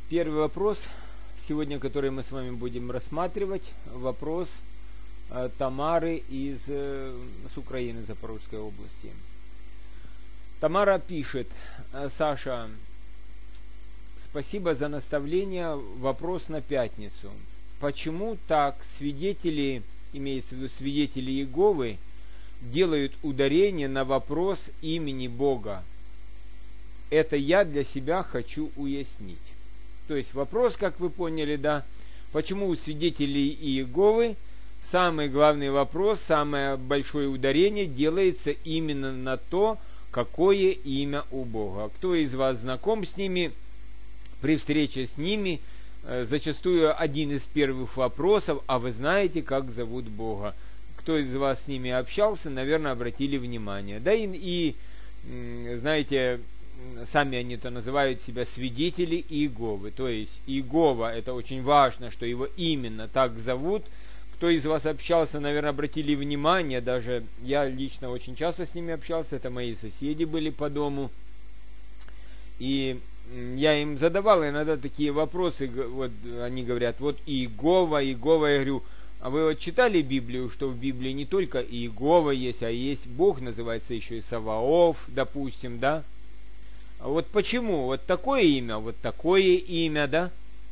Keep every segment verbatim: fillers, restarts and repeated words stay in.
Первый вопрос, сегодня, который мы с вами будем рассматривать, вопрос э, Тамары из, э, с Украины, Запорожской области. Тамара пишет: Саша, спасибо за наставление. Вопрос на пятницу. Почему так свидетели, имеется в виду свидетели Иеговы, делают ударение на вопрос имени Бога? Это я для себя хочу уяснить. То есть вопрос, как вы поняли, да, почему у свидетелей Иеговы самый главный вопрос, самое большое ударение делается именно на то, какое имя у Бога. Кто из вас знаком с ними? При встрече с ними зачастую один из первых вопросов: а вы знаете, как зовут Бога? Кто из вас с ними общался, наверное, обратили внимание. Да и, и знаете, сами они-то называют себя свидетели Иеговы. То есть Иегова, это очень важно, что его именно так зовут. Кто из вас общался, наверное, обратили внимание, даже я лично очень часто с ними общался, это мои соседи были по дому. И я им задавал иногда такие вопросы, вот они говорят: вот Иегова, Иегова, я говорю: а вы вот читали Библию, что в Библии не только Иегова есть, а есть Бог, называется еще и Саваоф, допустим, да? А вот почему вот такое имя, вот такое имя, да?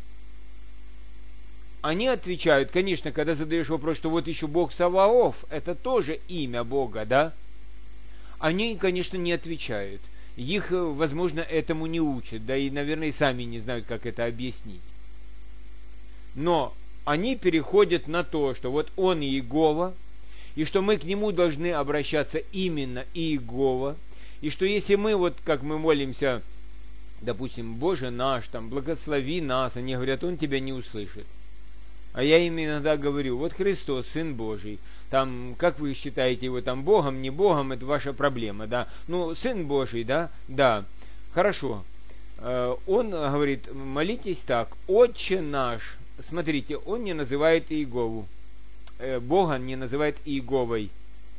Они отвечают, конечно, когда задаешь вопрос, что вот еще Бог Саваоф, это тоже имя Бога, да? Они, конечно, не отвечают. Их, возможно, этому не учат, да и, наверное, и сами не знают, как это объяснить. Но они переходят на то, что вот он Иегова, и что мы к нему должны обращаться именно Иегова, и что если мы, вот как мы молимся, допустим, Боже наш, там, благослови нас, они говорят: он тебя не услышит. А я им иногда говорю: вот Христос, Сын Божий, там, как вы считаете его там Богом, не Богом, это ваша проблема, да? Ну, Сын Божий, да? Да, хорошо. Он говорит: молитесь так: Отче наш. Смотрите, он не называет Иегову. Бога не называет Иеговой.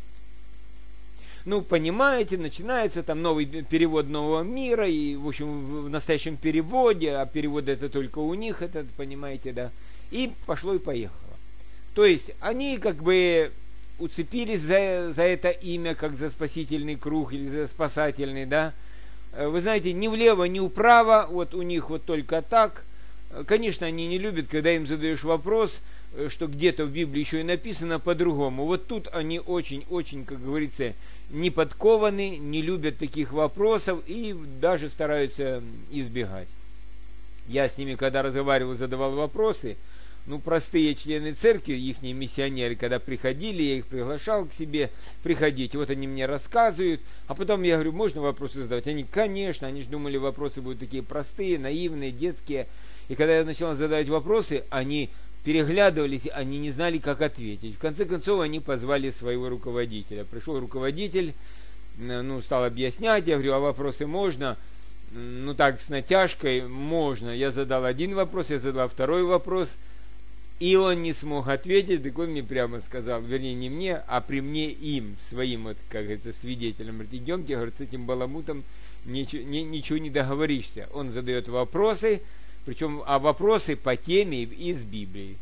Ну, понимаете, начинается там новый перевод Нового мира, и, в общем, в настоящем переводе, а перевод это только у них, это, понимаете, да? И пошло и поехало. То есть, они как бы уцепились за, за это имя, как за спасительный круг или за спасательный, да? Вы знаете, ни влево, ни вправо, вот у них вот только так. Конечно, они не любят, когда им задаешь вопрос, что где-то в Библии еще и написано по-другому. Вот тут они очень-очень, как говорится, не подкованы, не любят таких вопросов и даже стараются избегать. Я с ними, когда разговаривал, задавал вопросы, ну, простые члены церкви, ихние миссионеры, когда приходили, я их приглашал к себе приходить, вот они мне рассказывают, а потом я говорю: можно вопросы задавать? Они: конечно, они же думали, вопросы будут такие простые, наивные, детские. И когда я начал задавать вопросы, они переглядывались, они не знали, как ответить. В конце концов, они позвали своего руководителя. Пришел руководитель, ну, стал объяснять, я говорю: а вопросы можно? Ну, так, с натяжкой: можно. Я задал один вопрос, я задал второй вопрос, и он не смог ответить, так он мне прямо сказал, вернее, не мне, а при мне им, своим, вот, как говорится, свидетелем. Говорит: идемте, говорит, с этим баламутом ничего, ни, ничего не договоришься. Он задает вопросы, причем а вопросы по теме из Библии.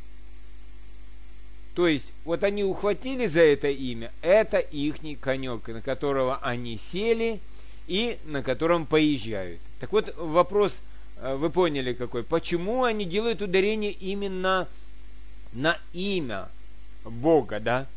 То есть, вот они ухватили за это имя, это ихний конек, на которого они сели и на котором поезжают. Так вот, вопрос, вы поняли какой? Почему они делают ударение именно на имя Бога, да?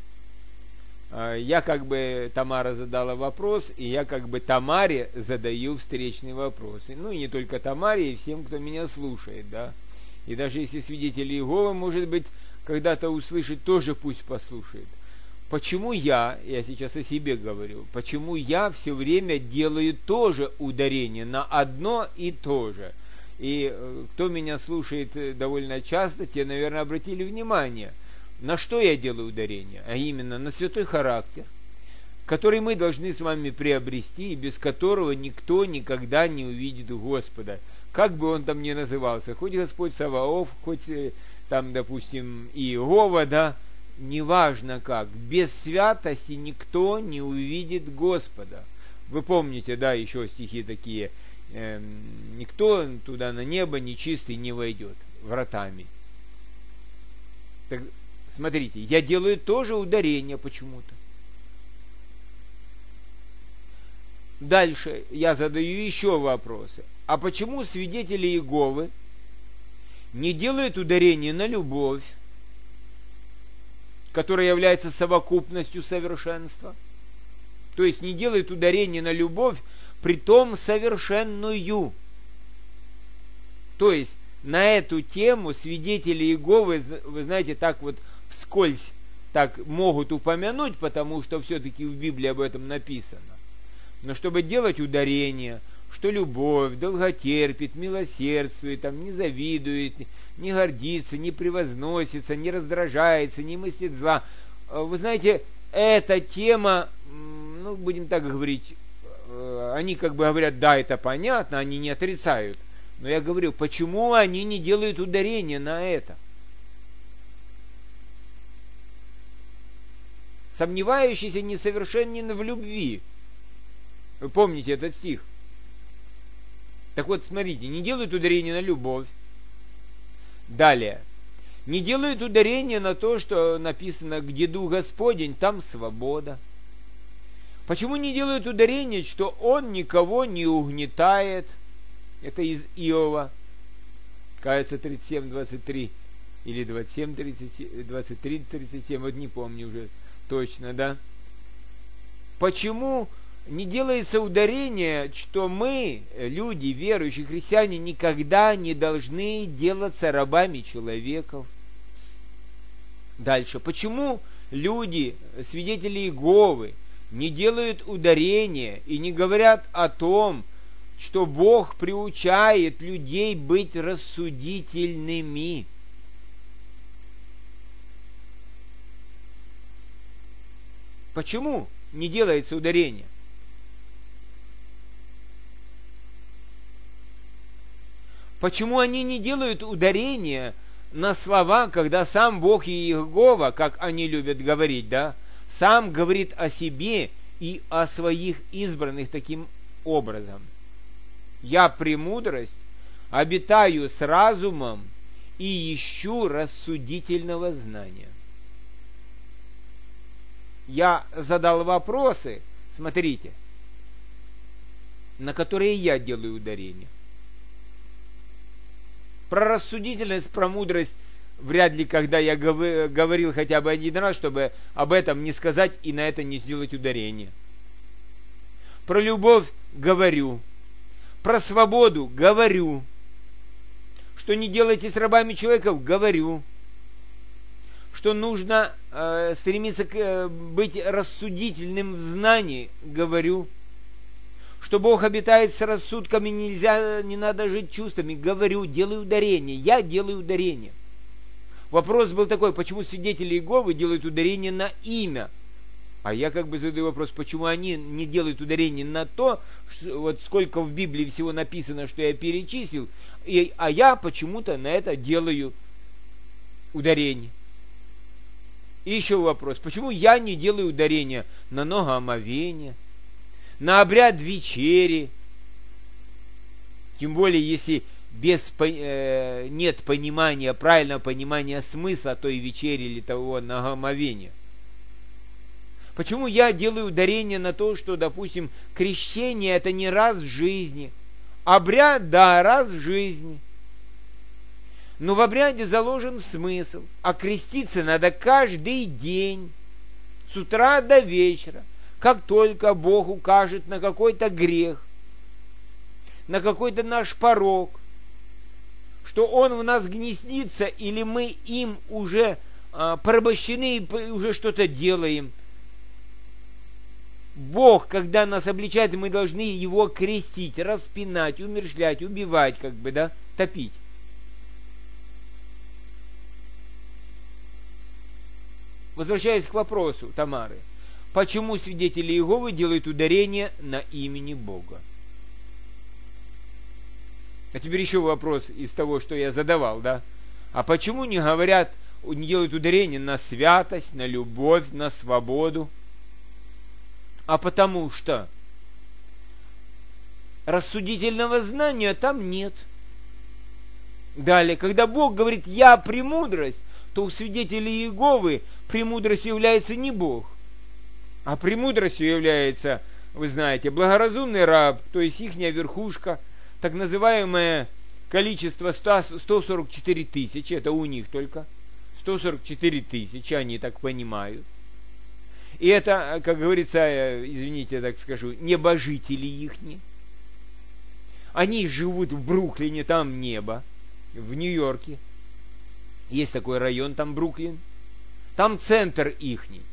Я как бы, Тамара задала вопрос, и я как бы Тамаре задаю встречные вопросы. Ну, и не только Тамаре, и всем, кто меня слушает, да. И даже если свидетели Иеговы, может быть, когда-то услышит, тоже пусть послушает. Почему я, я сейчас о себе говорю, почему я все время делаю тоже ударение на одно и то же? И кто меня слушает довольно часто, те, наверное, обратили внимание, на что я делаю ударение, а именно на святой характер, который мы должны с вами приобрести, и без которого никто никогда не увидит Господа. Как бы он там ни назывался, хоть Господь Саваоф, хоть там, допустим, Иегова, да, неважно как, без святости никто не увидит Господа. Вы помните, да, еще стихи такие: э, никто туда на небо нечистый не войдет вратами. Так, смотрите, я делаю тоже ударение почему-то. Дальше я задаю еще вопросы. А почему свидетели Иеговы не делают ударение на любовь, которая является совокупностью совершенства? То есть не делают ударение на любовь, притом совершенную. То есть на эту тему свидетели Иеговы, вы знаете, так вот вскользь так могут упомянуть, потому что все-таки в Библии об этом написано. Но чтобы делать ударение, что любовь долготерпит, милосердствует, там, не завидует, не гордится, не превозносится, не раздражается, не мыслит зла. Вы знаете, эта тема, ну, будем так говорить, они как бы говорят, да, это понятно, они не отрицают. Но я говорю, почему они не делают ударение на это? Сомневающийся несовершенен в любви. Вы помните этот стих? Так вот, смотрите, не делают ударение на любовь. Далее. Не делают ударение на то, что написано, где Дух Господень, там свобода. Почему не делают ударение, что Он никого не угнетает? Это из Иова. Кажется, тридцать семь двадцать три. Или двадцать семь тридцать, двадцать три тридцать семь, вот не помню уже точно, да? Почему не делается ударение, что мы, люди, верующие христиане, никогда не должны делаться рабами человеков? Дальше. Почему люди, свидетели Иеговы, не делают ударения и не говорят о том, что Бог приучает людей быть рассудительными? Почему не делается ударение? Почему они не делают ударение на слова, когда сам Бог и Иегова, как они любят говорить, да, сам говорит о себе и о своих избранных таким образом? Я премудрость, обитаю с разумом и ищу рассудительного знания. Я задал вопросы, смотрите, на которые я делаю ударение. Про рассудительность, про мудрость вряд ли, когда я говорил хотя бы один раз, чтобы об этом не сказать и на это не сделать ударение. Про любовь говорю. Про свободу говорю. Что не делайте с рабами человеков, говорю. Что нужно э, стремиться к, э, быть рассудительным в знании, говорю. Что Бог обитает с рассудками, нельзя, не надо жить чувствами, говорю, делаю ударение. Я делаю ударение. Вопрос был такой, почему свидетели Иеговы делают ударение на имя? А я как бы задаю вопрос, почему они не делают ударение на то, что, вот сколько в Библии всего написано, что я перечислил, и, а я почему-то на это делаю ударение. И еще вопрос, почему я не делаю ударение на многоомовение, на обряд вечери, тем более, если без, э, нет понимания, правильного понимания смысла той вечери или того многоомовения. Почему я делаю ударение на то, что, допустим, крещение это не раз в жизни, обряд, да, раз в жизни, но в обряде заложен смысл, а креститься надо каждый день, с утра до вечера. Как только Бог укажет на какой-то грех, на какой-то наш порок, что он в нас гнездится, или мы им уже а, порабощены и уже что-то делаем, Бог, когда нас обличает, мы должны его крестить, распинать, умерщвлять, убивать, как бы, да, топить. Возвращаясь к вопросу Тамары. Почему свидетели Иеговы делают ударение на имени Бога? А теперь еще вопрос из того, что я задавал, да? А почему не говорят, не делают ударение на святость, на любовь, на свободу? А потому что рассудительного знания там нет. Далее, когда Бог говорит «я премудрость», то у свидетелей Иеговы премудростью является не Бог, а премудростью является, вы знаете, благоразумный раб, то есть ихняя верхушка, так называемое количество сто сорок четыре тысячи, это у них только, сто сорок четыре тысячи, они так понимают. И это, как говорится, извините, так скажу, небожители ихни. Они живут в Бруклине, там небо, в Нью-Йорке. Есть такой район, там Бруклин. Там центр ихний.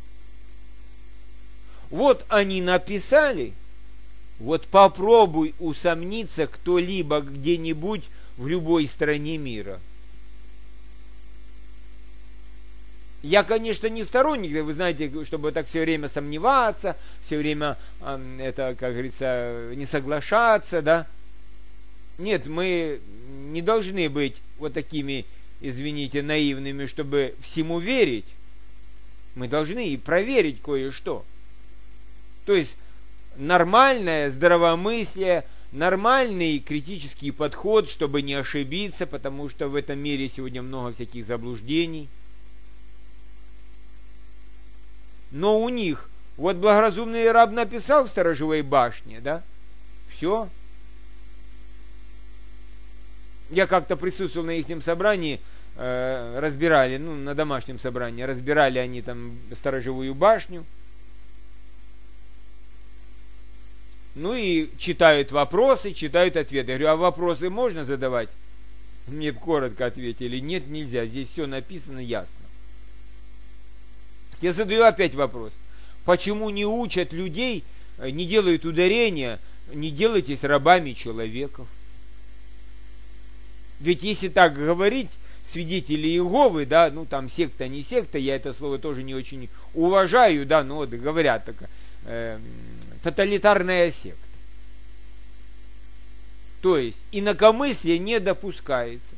Вот они написали, вот попробуй усомниться кто-либо где-нибудь в любой стране мира. Я, конечно, не сторонник, вы знаете, чтобы так все время сомневаться, все время, это, как говорится, не соглашаться, да. Нет, мы не должны быть вот такими, извините, наивными, чтобы всему верить. Мы должны и проверить кое-что. То есть нормальное здравомыслие, нормальный критический подход, чтобы не ошибиться, потому что в этом мире сегодня много всяких заблуждений. Но у них, вот благоразумный раб написал в сторожевой башне, да, все. Я как-то присутствовал на ихнем собрании, э, разбирали, ну, на домашнем собрании, разбирали они там сторожевую башню. Ну и читают вопросы, читают ответы. Я говорю, а вопросы можно задавать? Мне коротко ответили, нет, нельзя, здесь все написано ясно. Я задаю опять вопрос. Почему не учат людей, не делают ударения, не делайтесь рабами человеков? Ведь если так говорить, свидетели Иеговы, да, ну там секта, не секта, я это слово тоже не очень уважаю, да, но вот говорят так, э, тоталитарная секта. То есть инакомыслие не допускается.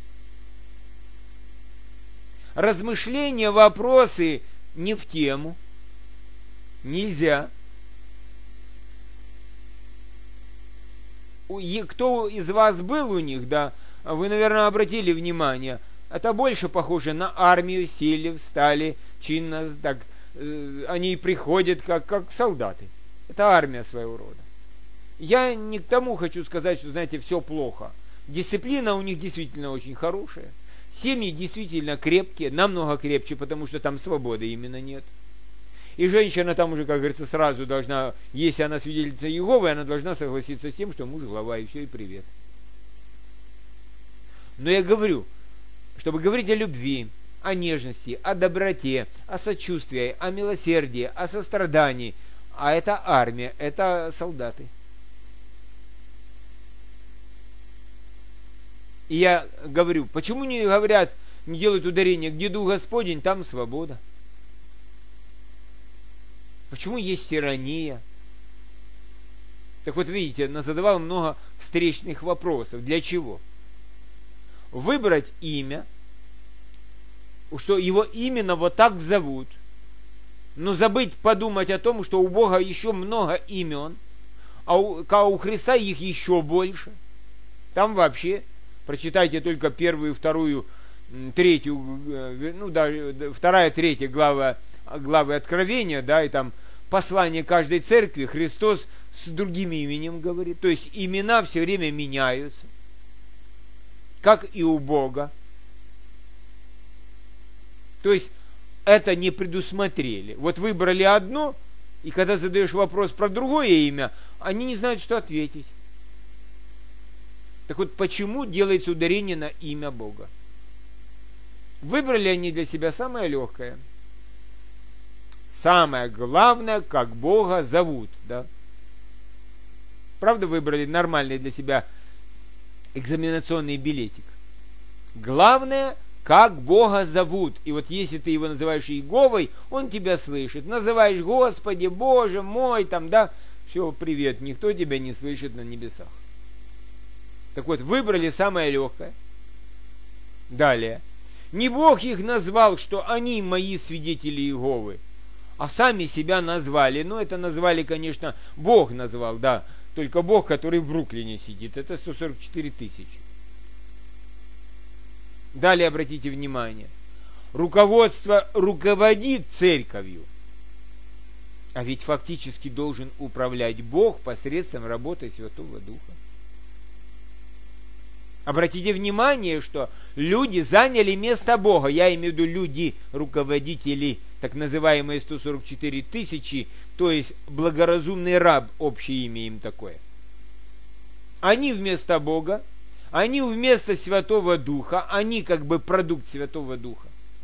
Размышления, вопросы не в тему. Нельзя. Кто из вас был у них, да, вы, наверное, обратили внимание, это больше похоже на армию, сели, встали, чинно, так, э, они приходят как, как солдаты. Это армия своего рода. Я не к тому хочу сказать, что, знаете, все плохо. Дисциплина у них действительно очень хорошая. Семьи действительно крепкие, намного крепче, потому что там свободы именно нет. И женщина там уже, как говорится, сразу должна, если она свидетельница Иеговы, она должна согласиться с тем, что муж глава, и все, и привет. Но я говорю, чтобы говорить о любви, о нежности, о доброте, о сочувствии, о милосердии, о сострадании, а это армия, это солдаты. И я говорю, почему не говорят, не делают ударение, где Дух Господень, там свобода? Почему есть тирания? Так вот, видите, я задавал много встречных вопросов. Для чего? Выбрать имя, что его именно вот так зовут, но забыть подумать о том, что у Бога еще много имен, а у, а у Христа их еще больше. Там вообще, прочитайте только первую, вторую, третью, ну да, вторая, третья глава, главы Откровения, да, и там послание каждой церкви, Христос с другим именем говорит. То есть имена все время меняются, как и у Бога. То есть это не предусмотрели. Вот выбрали одно, и когда задаешь вопрос про другое имя, они не знают, что ответить. Так вот, почему делается ударение на имя Бога? Выбрали они для себя самое легкое. Самое главное, как Бога зовут, да? Правда, выбрали нормальный для себя экзаменационный билетик. Главное, как Бога зовут. И вот если ты его называешь Иеговой, он тебя слышит. Называешь Господи, Боже мой, там, да, все, привет, никто тебя не слышит на небесах. Так вот, выбрали самое легкое. Далее. Не Бог их назвал, что они мои свидетели Иеговы, а сами себя назвали. Ну, это назвали, конечно, Бог назвал, да. только Бог, который в Бруклине сидит. Это сто сорок четыре тысячи. Далее обратите внимание. Руководство руководит церковью. А ведь фактически должен управлять Бог посредством работы Святого Духа. Обратите внимание, что люди заняли место Бога. Я имею в виду люди, руководители, так называемые сто сорок четыре тысячи, то есть благоразумный раб, общее имя им такое. Они вместо Бога, они вместо Святого Духа, они как бы продукт Святого Духа.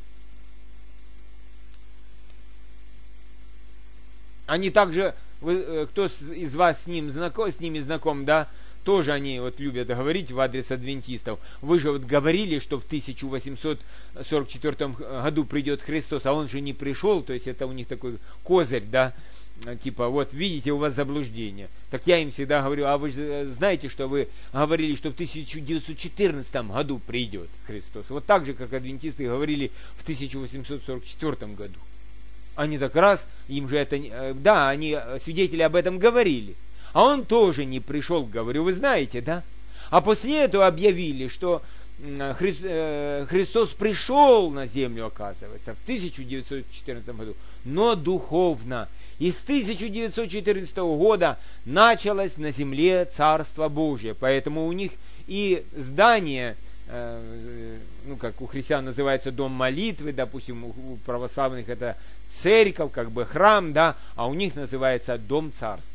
Они также, кто из вас с, ним знаком, с ними знаком, да, тоже они вот любят говорить в адрес адвентистов. Вы же вот говорили, что в тысяча восемьсот сорок четвёртом году придет Христос, а он же не пришел, то есть это у них такой козырь, да, типа вот видите, у вас заблуждение. Так я им всегда говорю, а вы же знаете, что вы говорили, что в тысяча девятьсот четырнадцатом году придет Христос. Вот так же, как адвентисты говорили в тысяча восемьсот сорок четвёртом году. Они так раз, им же это, да, они, свидетели об этом говорили. А он тоже не пришел, говорю, вы знаете, да? А после этого объявили, что Хри... Христос пришел на землю, оказывается, в тысяча девятьсот четырнадцатом году, но духовно. И с тысяча девятьсот четырнадцатого года началось на земле Царство Божие. Поэтому у них и здание, ну, как у христиан называется дом молитвы, допустим, у православных это церковь, как бы храм, да, а у них называется дом царствия.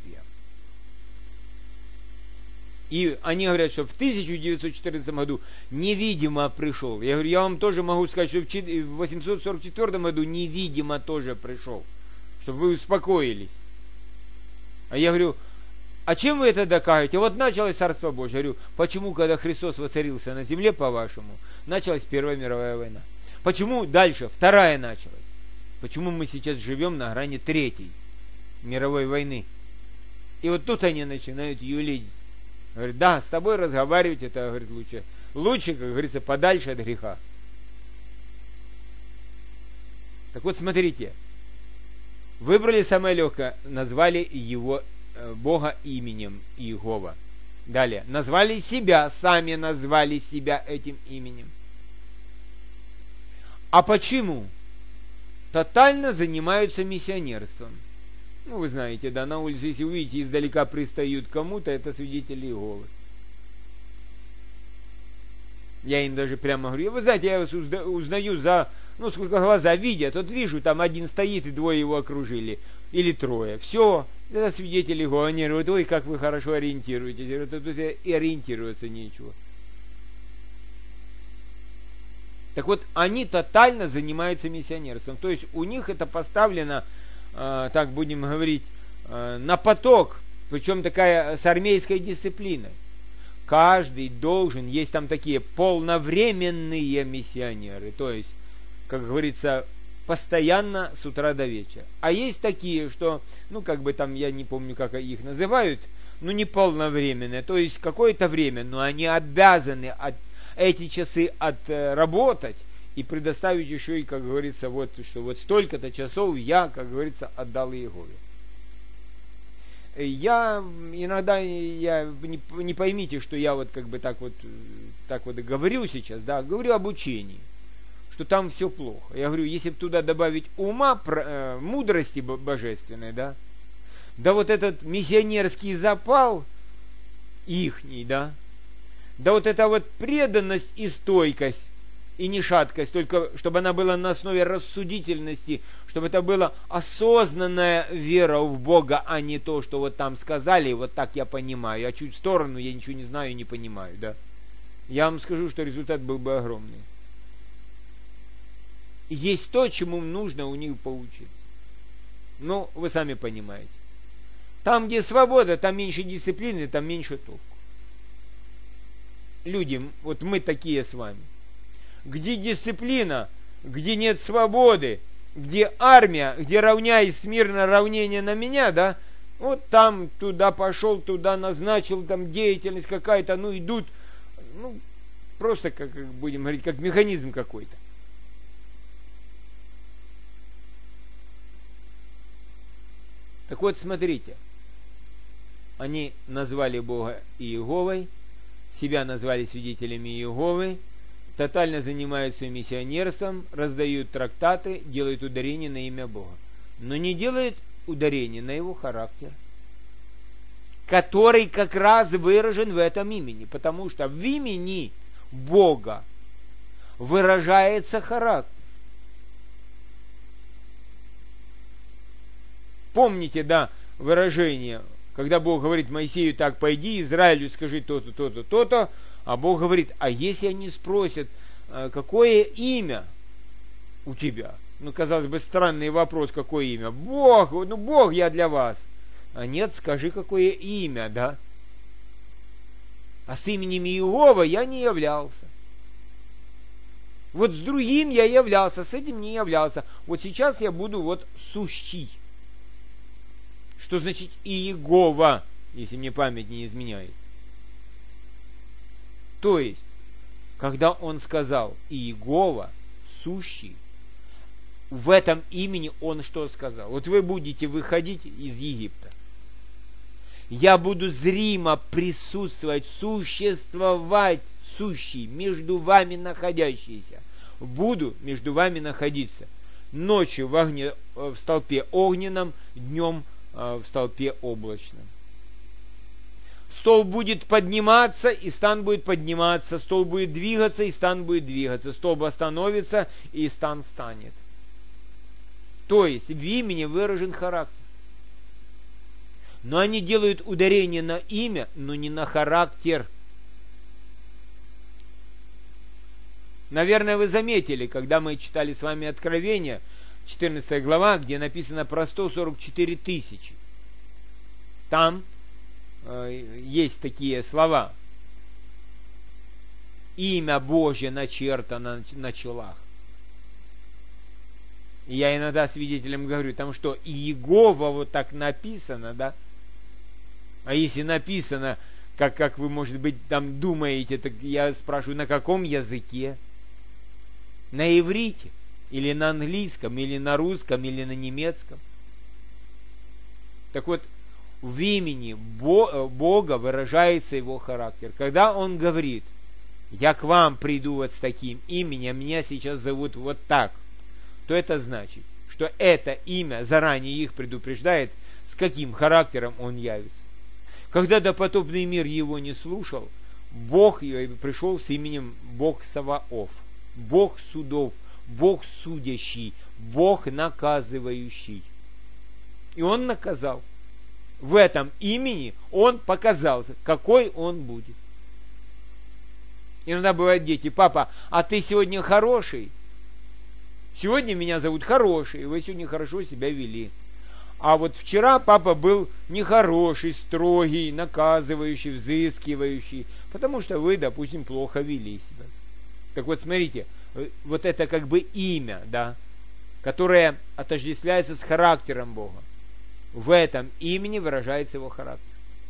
И они говорят, что в тысяча девятьсот четырнадцатом году невидимо пришел. Я говорю, я вам тоже могу сказать, что в восемьсот сорок четвёртом году невидимо тоже пришел, чтобы вы успокоились. А я говорю, а чем вы это докажете? Вот началось Царство Божие. Я говорю, почему, когда Христос воцарился на земле, по-вашему, началась Первая мировая война? Почему дальше Вторая началась? Почему мы сейчас живем на грани Третьей мировой войны? И вот тут они начинают юлить. Говорит, да, с тобой разговаривать это, говорит, лучше. Лучше, как говорится, подальше от греха. Так вот, смотрите. Выбрали самое легкое, назвали его э, Бога именем Иегова. Далее, назвали себя, сами назвали себя этим именем. А почему? Тотально занимаются миссионерством. Ну, вы знаете, да, на улице, если увидите, издалека пристают к кому-то, это свидетели Иеговы. Я им даже прямо говорю, вы знаете, я вас узнаю за, ну, сколько глаза видят, вот вижу, там один стоит, и двое его окружили, или трое. Все, это свидетели Иеговы. Они говорят, ой, как вы хорошо ориентируетесь. Я говорю, тут и ориентироваться нечего. Так вот, они тотально занимаются миссионерством. То есть, у них это поставлено, э, так будем говорить, э, на поток, причем такая с армейской дисциплиной. Каждый должен, есть там такие полновременные миссионеры, то есть, как говорится, постоянно с утра до вечера. А есть такие, что, ну, как бы там, я не помню, как их называют, ну, не полновременные, то есть, какое-то время, но они обязаны от эти часы отработать и предоставить еще и, как говорится, вот, что вот столько-то часов я, как говорится, отдал Иегове. Я иногда, я, не, не поймите, что я вот как бы так вот, так вот говорю сейчас, да, говорю об учении, что там все плохо. Я говорю, если бы туда добавить ума, э, мудрости божественной, да, да вот этот миссионерский запал ихний, да, да вот эта вот преданность и стойкость, и не шаткость, только чтобы она была на основе рассудительности, чтобы это была осознанная вера в Бога, а не то, что вот там сказали, вот так я понимаю, а чуть в сторону я ничего не знаю и не понимаю, да. Я вам скажу, что результат был бы огромный. И есть то, чему нужно у них поучиться. Ну, вы сами понимаете. Там, где свобода, там меньше дисциплины, там меньше толку. Люди, вот мы такие с вами. Где дисциплина, где нет свободы, где армия, где равняй смирно равнение на меня, да, вот там туда пошел, туда назначил, там деятельность какая-то, ну идут, ну просто, как будем говорить, как механизм какой-то. Так вот, смотрите, Они назвали Бога Иеговой, себя назвали свидетелями Иеговы, тотально занимаются миссионерством, раздают трактаты, делают ударение на имя Бога. Но не делают ударение на его характер, который как раз выражен в этом имени, потому что в имени Бога выражается характер. Помните, да, выражение, когда Бог говорит Моисею: так, пойди, Израилю скажи то-то, то-то, то-то, а Бог говорит: а если они спросят, какое имя у тебя? Ну, казалось бы, странный вопрос, какое имя? Бог, ну, Бог я для вас. А нет, скажи, какое имя, да? А с именем Иегова я не являлся. Вот с другим я являлся, с этим не являлся. Вот сейчас я буду вот сущий. Что значит Иегова, если мне память не изменяет? То есть, когда он сказал Иегова, сущий, в этом имени он что сказал? Вот вы будете выходить из Египта. Я буду зримо присутствовать, существовать, сущий, между вами находящийся. Буду между вами находиться. Ночью в, огне, в столпе огненном, днем в столпе облачном. Стол будет подниматься, и стан будет подниматься. Стол будет двигаться, и стан будет двигаться. Стол остановится, и стан станет. То есть в имени выражен характер. Но они делают ударение на имя, но не на характер. Наверное, вы заметили, когда мы читали с вами Откровение, четырнадцатая глава, где написано про сто сорок четыре тысячи. Там э, есть такие слова. Имя Божье начертано на, на челах. И я иногда свидетелям говорю, там что, Иегова вот так написано, да? А если написано, как, как вы, может быть, там думаете, так я спрашиваю, на каком языке? На иврите? Или на английском, или на русском, или на немецком? Так вот, в имени Бога выражается его характер. Когда он говорит: я к вам приду вот с таким именем, меня сейчас зовут вот так, то это значит, что это имя заранее их предупреждает, с каким характером он явится. Когда допотопный мир его не слушал, Бог пришел с именем Бог Саваоф, Бог судов, Бог судящий, Бог наказывающий. И он наказал. В этом имени он показал, какой он будет. Иногда бывают дети: папа, а ты сегодня хороший? Сегодня меня зовут Хороший, вы сегодня хорошо себя вели. А вот вчера папа был нехороший, строгий, наказывающий, взыскивающий, потому что вы, допустим, плохо вели себя. Так вот, смотрите, вот это как бы имя, да, которое отождествляется с характером Бога. В этом имени выражается его характер.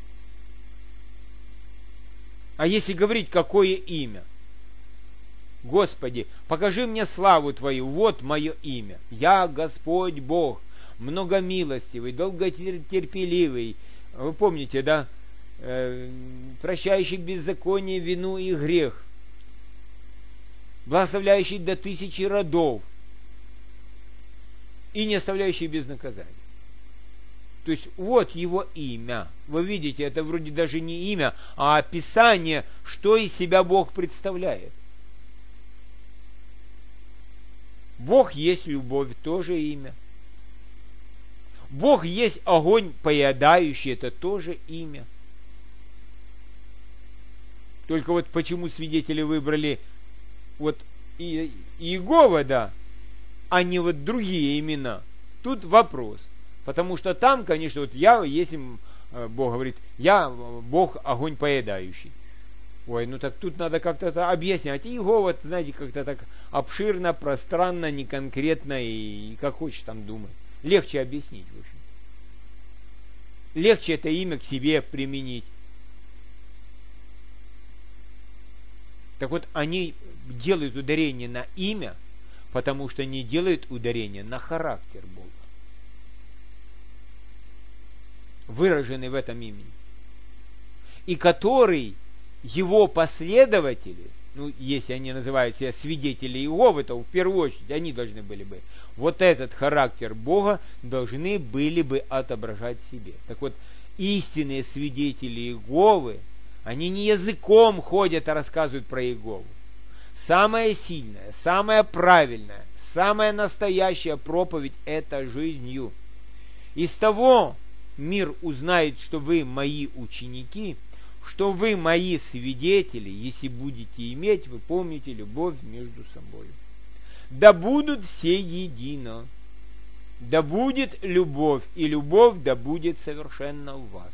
А если говорить, какое имя? Господи, покажи мне славу Твою, вот мое имя. Я Господь Бог, многомилостивый, долготерпеливый. Вы помните, да? Э, прощающий беззаконие, вину и грех. Благословляющий до тысячи родов. И не оставляющий без наказания. То есть вот его имя. Вы видите, это вроде даже не имя, а описание, что из себя Бог представляет. Бог есть любовь, тоже имя. Бог есть огонь поедающий, это тоже имя. Только вот почему свидетели выбрали вот И, Иегова, да, а не вот другие имена. Тут вопрос. Потому что там, конечно, вот я, если Бог говорит, я Бог огонь поедающий. Ой, ну так тут надо как-то это объяснять. Иегова, знаете, как-то так обширно, пространно, неконкретно и, и как хочешь там думать. Легче объяснить, в общем. Легче это имя к себе применить. Так вот, они делают ударение на имя, потому что не делают ударение на характер Бога, выраженный в этом имени. и который его последователи, ну, если они называют себя свидетели Иеговы, то в первую очередь они должны были бы вот этот характер Бога должны были бы отображать в себе. Так вот, истинные свидетели Иеговы, они не языком ходят, а рассказывают про Иегову. Самая сильная, самая правильная, самая настоящая проповедь – это жизнью. Из того мир узнает, что вы мои ученики, что вы мои свидетели, если будете иметь, вы помните, любовь между собой. Да будут все едино, да будет любовь, и любовь да будет совершенно у вас.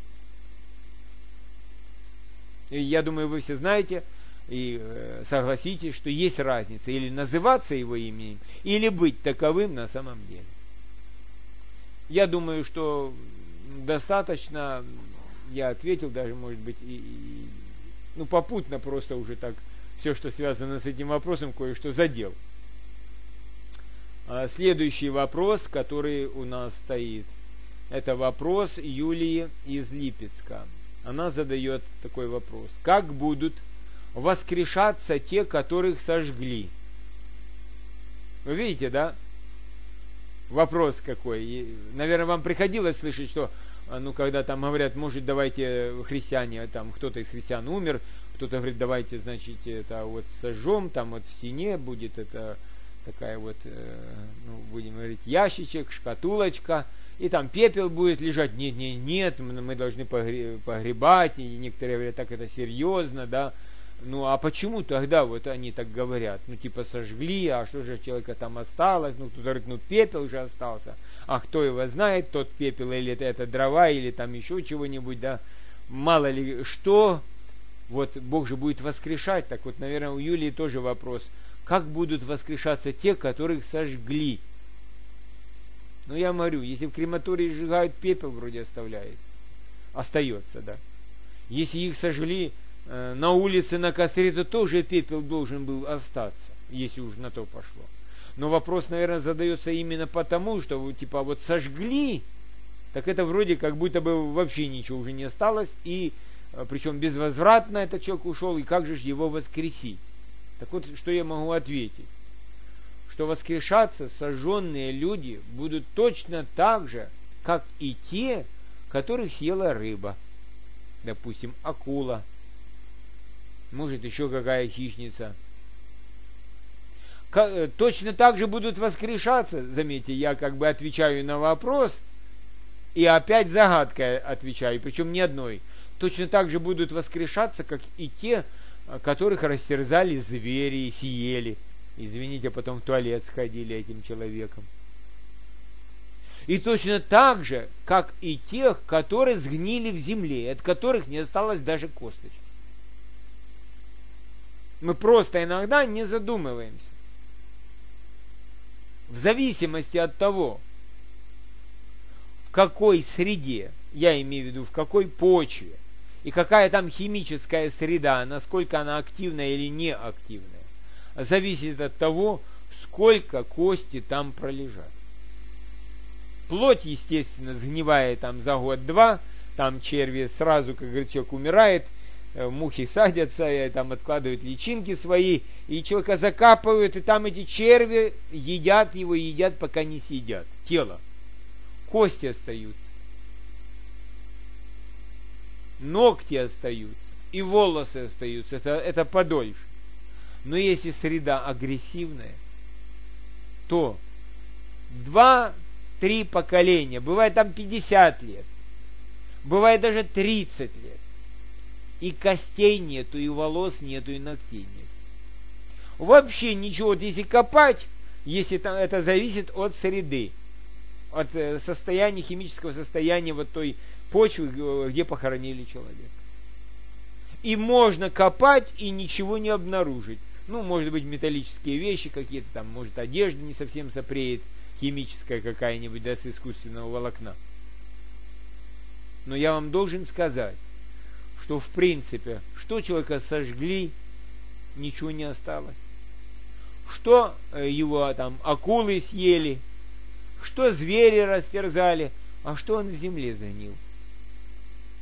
И я думаю, вы все знаете и согласитесь, что есть разница или называться его именем, или быть таковым на самом деле. Я думаю, что достаточно, я ответил даже, может быть, и, и ну, попутно просто уже так все, что связано с этим вопросом, кое-что задел. Следующий вопрос, который у нас стоит, это вопрос Юлии из Липецка. Она задает такой вопрос. Как будут воскрешаться те, которых сожгли? Вы видите, да? Вопрос какой. И, наверное, вам приходилось слышать, что, ну, когда там говорят, может, давайте христиане, там кто-то из христиан умер, кто-то говорит, давайте, значит, это вот сожжем, там вот в стене будет это такая вот, ну, будем говорить, ящичек, шкатулочка, и там пепел будет лежать. Нет, нет, нет, мы должны погребать, и некоторые говорят, так это серьезно, да. Ну, а почему тогда вот они так говорят? Ну, типа сожгли, а что же человека там осталось? Ну, кто-то говорит, ну, пепел уже остался. А кто его знает, тот пепел, или это, это дрова, или там еще чего-нибудь, да. Мало ли что, вот Бог же будет воскрешать. Так вот, наверное, у Юлии тоже вопрос. Как будут воскрешаться те, которых сожгли? Ну, я говорю, если в крематории сжигают, пепел вроде оставляет. Остается, да. Если их сожгли э, на улице, на костре, то тоже пепел должен был остаться, если уж на то пошло. Но вопрос, наверное, задается именно потому, что, типа, вот сожгли, так это вроде как будто бы вообще ничего уже не осталось, и э, причем безвозвратно этот человек ушел, и как же его воскресить? Так вот, что я могу ответить? Что воскрешаться сожженные люди будут точно так же, как и те, которых съела рыба. Допустим, акула. Может, еще какая хищница. Как, точно так же будут воскрешаться. Заметьте, я как бы отвечаю на вопрос, и опять загадкой отвечаю, причем не одной. Точно так же будут воскрешаться, как и те, которых растерзали звери и съели. Извините, потом в туалет сходили этим человеком. И точно так же, как и тех, которые сгнили в земле, от которых не осталось даже косточки. Мы просто иногда не задумываемся. В зависимости от того, в какой среде, я имею в виду, в какой почве, и какая там химическая среда, насколько она активная или неактивная, зависит от того, сколько кости там пролежат. Плоть, естественно, сгнивает там за год-два, там черви сразу, как говорит, человек умирает, мухи садятся, и там откладывают личинки свои, и человека закапывают, и там эти черви едят его, едят, пока не съедят. Тело. Кости остаются. Ногти остаются, и волосы остаются, это, это подольше. Но если среда агрессивная, то два-три поколения, бывает там пятьдесят лет, бывает даже тридцать лет, и костей нету, и волос нету, и ногтей нет. Вообще ничего, вот если копать, если там, это зависит от среды, от состояния, химического состояния вот той почвы, где похоронили человека. И можно копать и ничего не обнаружить. Ну, может быть, металлические вещи какие-то, там, может, одежда не совсем сопреет, химическая какая-нибудь, да, с искусственного волокна. Но я вам должен сказать, что, в принципе, что человека сожгли, ничего не осталось. Что его там акулы съели, что звери растерзали, а что он в земле загнил.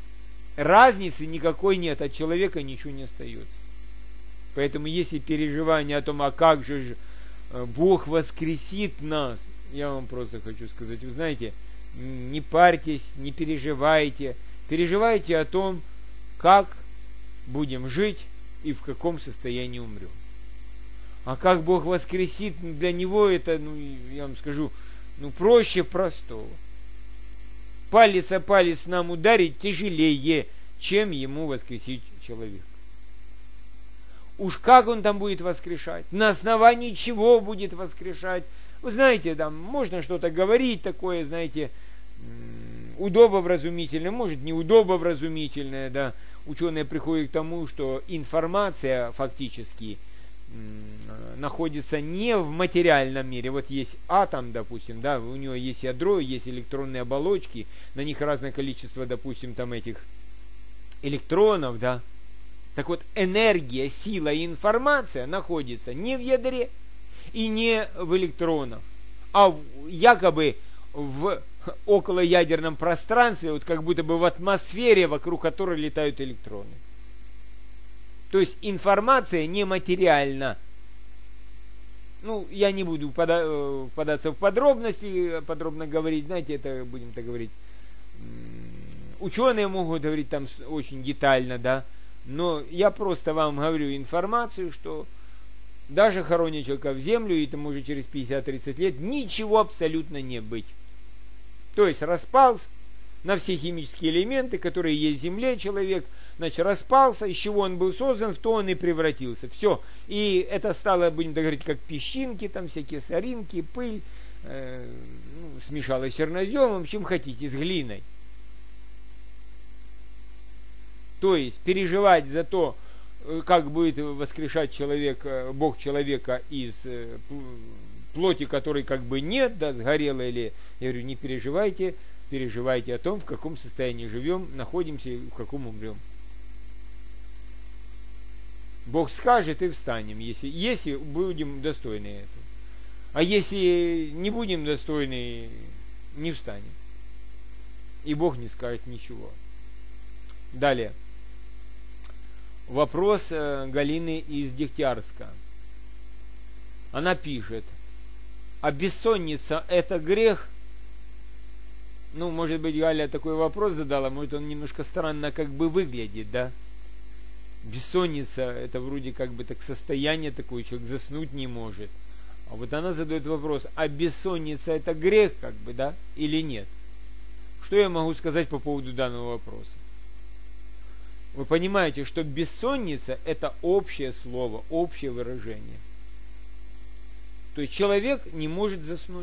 разницы никакой нет, от человека ничего не остается. Поэтому если переживание о том, а как же Бог воскресит нас, я вам просто хочу сказать, вы знаете, не парьтесь, не переживайте, переживайте о том, как будем жить и в каком состоянии умрем. А как Бог воскресит, для Него это, ну, я вам скажу, ну, проще простого. Палец о палец нам ударить тяжелее, чем Ему воскресить человека. Уж как Он там будет воскрешать? На основании чего будет воскрешать? Вы знаете, там можно что-то говорить такое, знаете, удобовразумительное, может, неудобовразумительное, да. Ученые приходят к тому, что информация фактически находится не в материальном мире. Вот есть атом, допустим, да, у него есть ядро, есть электронные оболочки, на них разное количество, допустим, там этих электронов, да. Так вот, энергия, сила и информация находится не в ядре и не в электронах, а в, якобы в околоядерном пространстве, вот как будто бы в атмосфере, вокруг которой летают электроны. То есть информация нематериальна. Ну, я не буду пода- податься в подробности, подробно говорить, знаете, это будем так говорить. Ученые могут говорить там очень детально, да, но я просто вам говорю информацию, что даже хоронят человека в землю, и там уже через пятьдесят-тридцать лет ничего абсолютно не быть. То есть распался на все химические элементы, которые есть в земле, человек, значит, распался, из чего он был создан, в то он и превратился. Все. И это стало, будем так говорить, как песчинки, там всякие соринки, пыль, э, ну, смешалась с черноземом, чем хотите, с глиной. То есть переживать за то, как будет воскрешать человек, Бог человека из плоти, которой как бы нет, да, сгорела или... Я говорю, не переживайте, переживайте о том, в каком состоянии живем, находимся и в каком умрем. Бог скажет, и встанем, если, если будем достойны этого. А если не будем достойны, не встанем. И Бог не скажет ничего. Далее. Вопрос Галины из Дегтярска. Она пишет: а бессонница это грех? Ну, может быть, Галя такой вопрос задала, может, он немножко странно как бы выглядит, да? Бессонница, это вроде как бы так состояние такое, человек заснуть не может. А вот она задает вопрос, а бессонница это грех, как бы, да, или нет? Что я могу сказать по поводу данного вопроса? Вы понимаете, что бессонница это общее слово, общее выражение. То есть человек не может заснуть.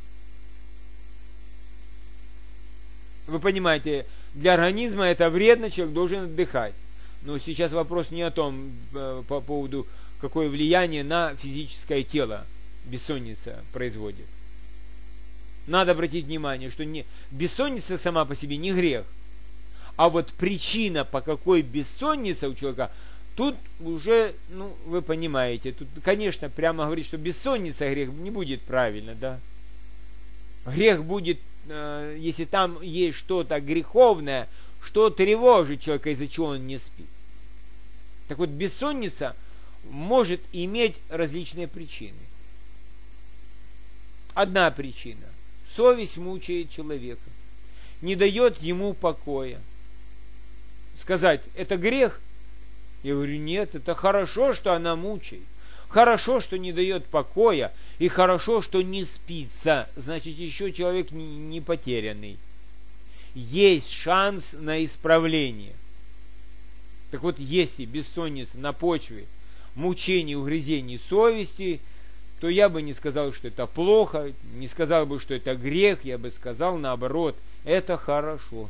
Вы понимаете, для организма это вредно, человек должен отдыхать. Но сейчас вопрос не о том, по поводу, какое влияние на физическое тело бессонница производит. Надо обратить внимание, что не, бессонница сама по себе не грех. А вот причина, по какой бессонница у человека, тут уже, ну, вы понимаете, тут, конечно, прямо говорить, что бессонница грех, не будет правильно, да. Грех будет, э, если там есть что-то греховное, что тревожит человека, из-за чего он не спит. Так вот, бессонница может иметь различные причины. Одна причина. Совесть мучает человека, не дает ему покоя. Сказать, это грех? Я говорю, нет, это хорошо, что она мучает. Хорошо, что не дает покоя, и хорошо, что не спится. Значит, еще человек не, не потерянный. Есть шанс на исправление. Так вот, если бессонница на почве мучений, угрызений совести, то я бы не сказал, что это плохо, не сказал бы, что это грех, я бы сказал наоборот, это хорошо.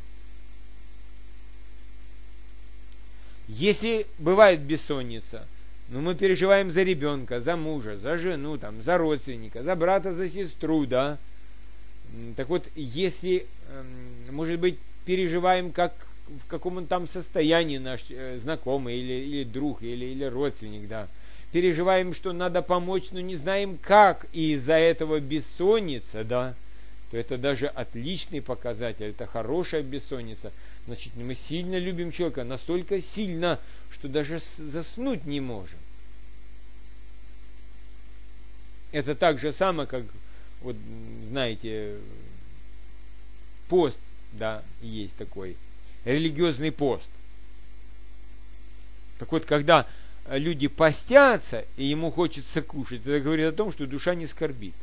Если бывает бессонница, но мы переживаем за ребенка, за мужа, за жену, там, за родственника, за брата, за сестру, да. Так вот, если, может быть, переживаем, как в каком он там состоянии наш знакомый или, или друг, или, или родственник, да. Переживаем, что надо помочь, но не знаем как, и из-за этого бессонница, да, то это даже отличный показатель, это хорошая бессонница. Значит, мы сильно любим человека, настолько сильно, что даже заснуть не можем. Это так же самое, как, вот, знаете, пост, да, есть такой, религиозный пост. Так вот, когда люди постятся, и ему хочется кушать, это говорит о том, что душа не скорбит.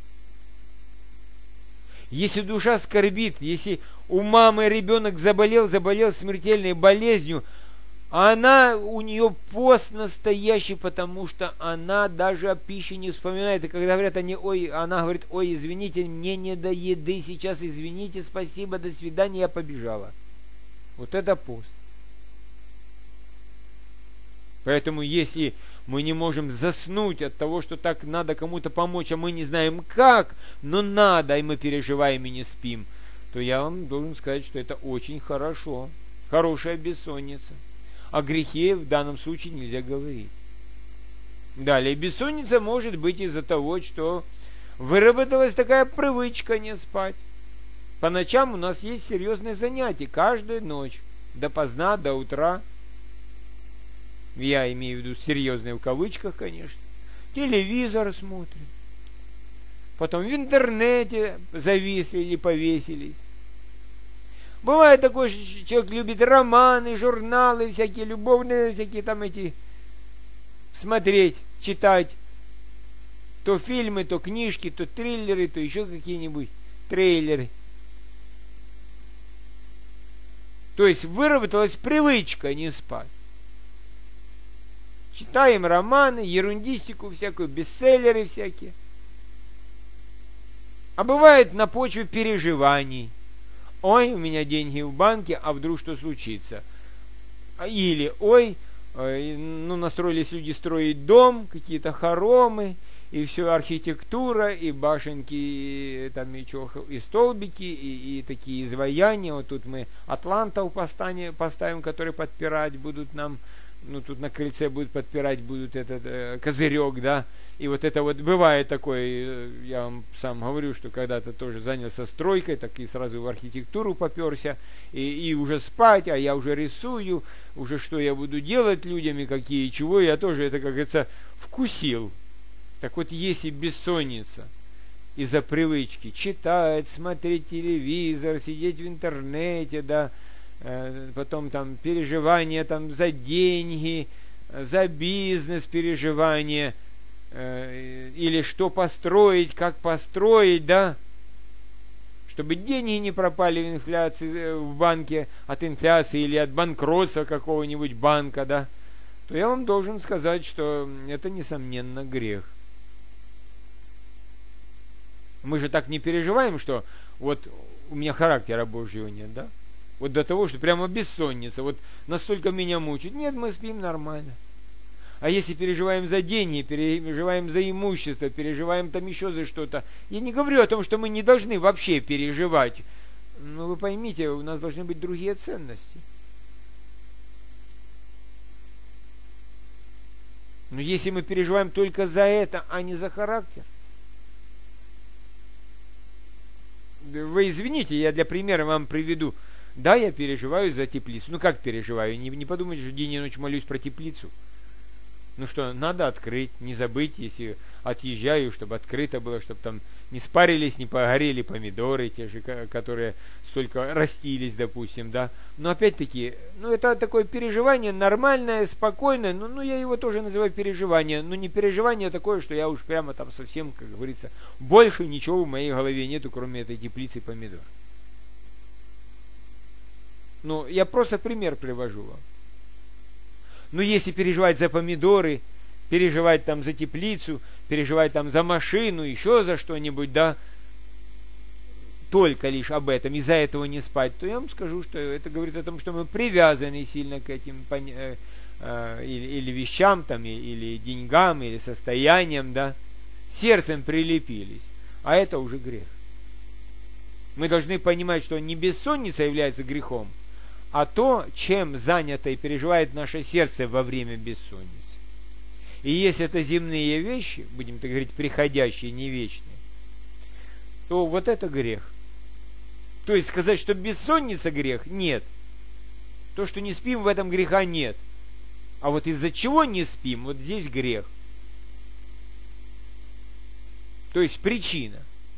Если душа скорбит, если у мамы ребенок заболел, заболел смертельной болезнью, она, у нее пост настоящий, потому что она даже о пище не вспоминает. И когда говорят они, ой, она говорит, ой, извините, мне не до еды сейчас, извините, спасибо, до свидания, я побежала. Вот это пост. Поэтому если мы не можем заснуть от того, что так надо кому-то помочь, а мы не знаем как, но надо, и мы переживаем и не спим, то я вам должен сказать, что это очень хорошо. Хорошая бессонница. О грехе в данном случае нельзя говорить. Далее, бессонница может быть из-за того, что выработалась такая привычка не спать. По ночам у нас есть серьезные занятия. Каждую ночь. Допоздна, до утра. Я имею в виду серьезные в кавычках, конечно. Телевизор смотрим. Потом в интернете зависли или повесились. Бывает такое, что человек любит романы, журналы, всякие любовные, всякие там эти, смотреть, читать. То фильмы, то книжки, то триллеры, то еще какие-нибудь трейлеры. То есть выработалась привычка не спать. Читаем романы, ерундистику всякую, бестселлеры всякие. А бывает на почве переживаний. Ой, у меня деньги в банке, а вдруг что случится? Или, ой, ну настроились люди строить дом, какие-то хоромы, и все архитектура, и башенки, и, там, и, чё, и столбики, и, и такие изваяния. Вот тут мы атлантов поставим, поставим, которые подпирать будут нам, ну тут на крыльце будут подпирать, будут этот э, козырек, да. И вот это вот бывает такое, я вам сам говорю, что когда-то тоже занялся стройкой, так и сразу в архитектуру поперся, и, и уже спать, а я уже рисую, уже что я буду делать людям и какие, чего, я тоже это, как говорится, вкусил. Так вот, если бессонница из-за привычки читать, смотреть телевизор, сидеть в интернете, да, э, потом там переживания там за деньги, за бизнес переживания, или что построить, как построить, да, чтобы деньги не пропали в инфляции, в банке от инфляции или от банкротства какого-нибудь банка, да, то я вам должен сказать, что это, несомненно, грех. Мы же так не переживаем, что вот у меня характера Божьего нет, да, вот до того, что прямо бессонница, вот настолько меня мучает. Нет, мы спим нормально. А если переживаем за деньги, переживаем за имущество, переживаем там еще за что-то, я не говорю о том, что мы не должны вообще переживать. Но вы поймите, у нас должны быть другие ценности. Но если мы переживаем только за это, а не за характер. Вы извините, я для примера вам приведу. Да, я переживаю за теплицу. Ну как переживаю? Не, не подумайте, что день и ночь молюсь про теплицу. Ну что, надо открыть, не забыть, если отъезжаю, чтобы открыто было, чтобы там не спарились, не погорели помидоры, те же, которые столько растились, допустим, да. Но опять-таки, ну это такое переживание нормальное, спокойное, ну, ну я его тоже называю переживание, но не переживание такое, что я уж прямо там совсем, как говорится, больше ничего в моей голове нету, кроме этой теплицы помидор. Ну, я просто пример привожу вам. Но если переживать за помидоры, переживать там за теплицу, переживать там за машину, еще за что-нибудь, да, только лишь об этом, из-за этого не спать, то я вам скажу, что это говорит о том, что мы привязаны сильно к этим э, э, или, или вещам, там, или деньгам, или состояниям, да, сердцем прилепились, а это уже грех. Мы должны понимать, что не бессонница является грехом, а то, чем занято и переживает наше сердце во время бессонницы. И если это земные вещи, будем так говорить, приходящие, не вечные, то вот это грех. То есть сказать, что бессонница грех, нет. То, что не спим, в этом греха нет. А вот из-за чего не спим, вот здесь грех. То есть причина.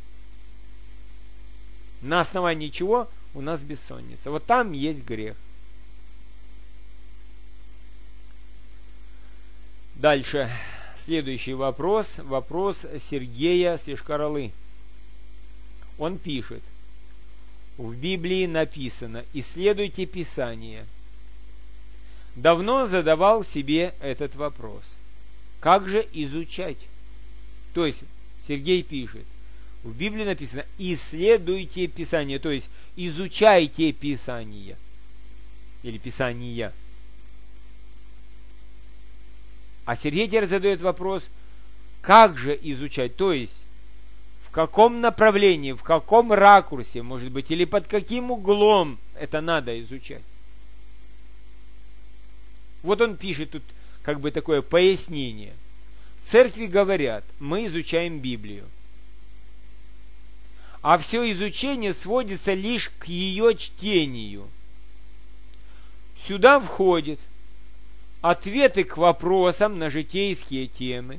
На основании чего у нас бессонница. Вот там есть грех. Дальше. Следующий вопрос. Вопрос Сергея с Йошкар-Олы. Он пишет. В Библии написано: исследуйте Писание. Давно задавал себе этот вопрос. Как же изучать? То есть Сергей пишет. В Библии написано: исследуйте Писание. То есть изучайте Писание. Или Писания. А Сергей теперь задает вопрос, как же изучать, то есть в каком направлении, в каком ракурсе, может быть, или под каким углом это надо изучать. Вот он пишет тут как бы такое пояснение. В церкви говорят, мы изучаем Библию, а все изучение сводится лишь к ее чтению. Сюда входит ответы к вопросам на житейские темы,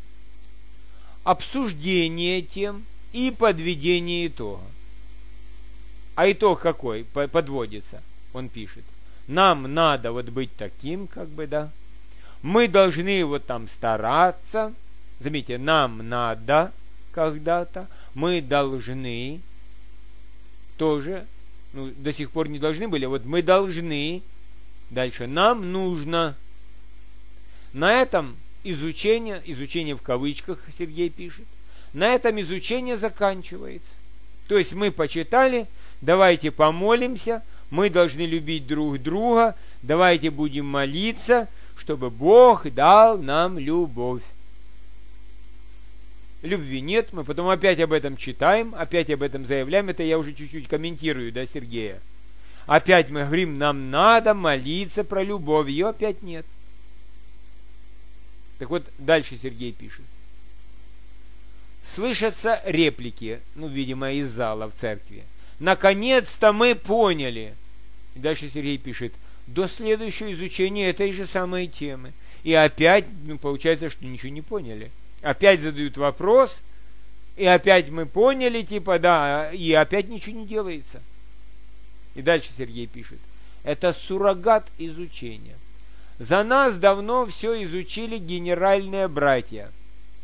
обсуждение тем и подведение итога. А итог какой подводится? Он пишет: нам надо вот быть таким, как бы, да. Мы должны вот там стараться. Заметьте, нам надо когда-то. Мы должны тоже, ну, до сих пор не должны были, вот мы должны. Дальше, нам нужно. На этом изучение, изучение в кавычках Сергей пишет, на этом изучение заканчивается. То есть мы почитали, давайте помолимся, мы должны любить друг друга, давайте будем молиться, чтобы Бог дал нам любовь. Любви нет, мы потом опять об этом читаем, опять об этом заявляем, это я уже чуть-чуть комментирую, да, Сергея. Опять мы говорим, нам надо молиться про любовь, ее опять нет. Так вот, дальше Сергей пишет. Слышатся реплики, ну, видимо, из зала в церкви. Наконец-то мы поняли. И дальше Сергей пишет, до следующего изучения этой же самой темы. И опять, ну, получается, что ничего не поняли. Опять задают вопрос, и опять мы поняли, типа, да, и опять ничего не делается. И дальше Сергей пишет, это суррогат изучения. За нас давно все изучили генеральные братья.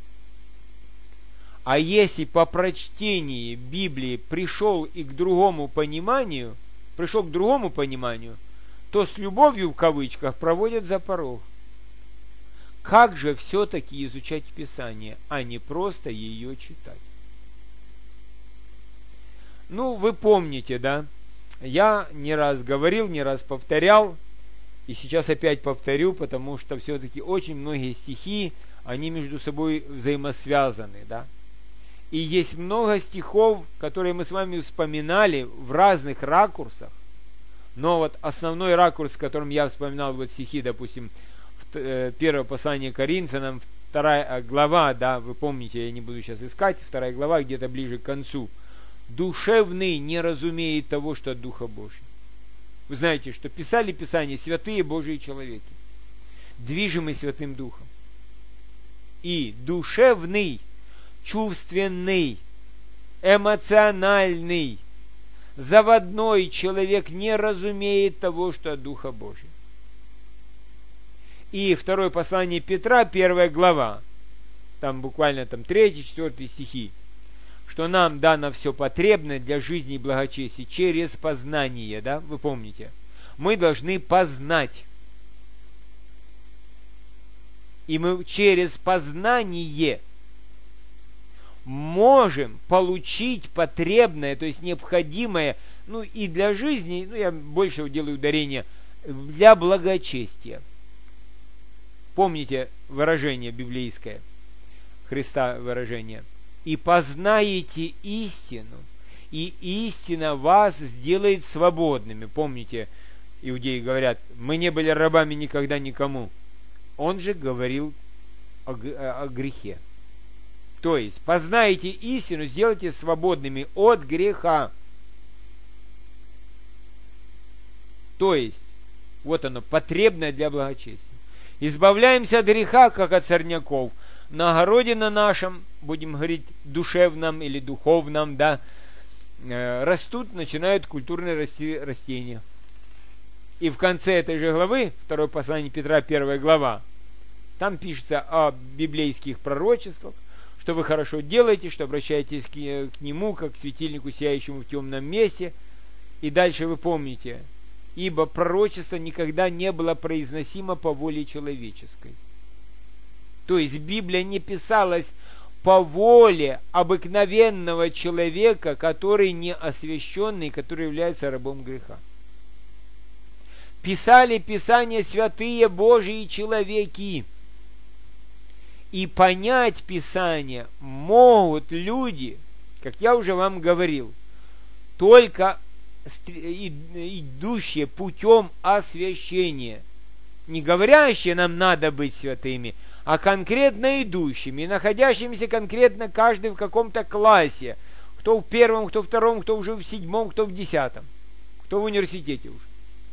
А если по прочтении Библии пришел и к другому пониманию, пришел к другому пониманию, то с любовью в кавычках проводят за порог. Как же все-таки изучать Писание, а не просто ее читать? Ну, вы помните, да? Я не раз говорил, не раз повторял, и сейчас опять повторю, потому что все-таки очень многие стихи, они между собой взаимосвязаны, да? И есть много стихов, которые мы с вами вспоминали в разных ракурсах, но вот основной ракурс, в котором я вспоминал вот стихи, допустим, первое послание Коринфянам, вторая глава, да, вы помните, я не буду сейчас искать, вторая глава, где-то ближе к концу. Душевный не разумеет того, что от Духа Божьего. Вы знаете, что писали Писание святые Божьи человеки, движимые Святым Духом. И душевный, чувственный, эмоциональный, заводной человек не разумеет того, что от Духа Божьего. И второе послание Петра, первая глава, там буквально там третий, четвертый стихи, что нам дано все потребное для жизни и благочестия через познание, да, вы помните? Мы должны познать. И мы через познание можем получить потребное, то есть необходимое, ну и для жизни, ну я больше делаю ударение, для благочестия. Помните выражение библейское, Христа выражение. И познаете истину, и истина вас сделает свободными. Помните, иудеи говорят, мы не были рабами никогда никому. Он же говорил о, о, о грехе. То есть, познаете истину, сделайте свободными от греха. То есть, Вот оно, потребное для благочестия. Избавляемся от греха, как от сорняков. На огороде на нашем, будем говорить, душевном или духовном, да, э, растут, начинают культурные расти, растения. И в конце этой же главы, второе послание Петра, первая глава, там пишется о библейских пророчествах, что вы хорошо делаете, что обращаетесь к, к нему, как к светильнику, сияющему в темном месте. И дальше вы помните, ибо пророчество никогда не было произносимо по воле человеческой. То есть Библия не писалась по воле обыкновенного человека, который не освященный, который является рабом греха. Писали Писания святые Божьи человеки. И понять Писание могут люди, как я уже вам говорил, только идущие путем освящения. Не говорящие нам надо быть святыми, а конкретно идущими, находящимися конкретно каждый в каком-то классе. Кто в первом, кто в втором, кто уже в седьмом, кто в десятом, кто в университете уже.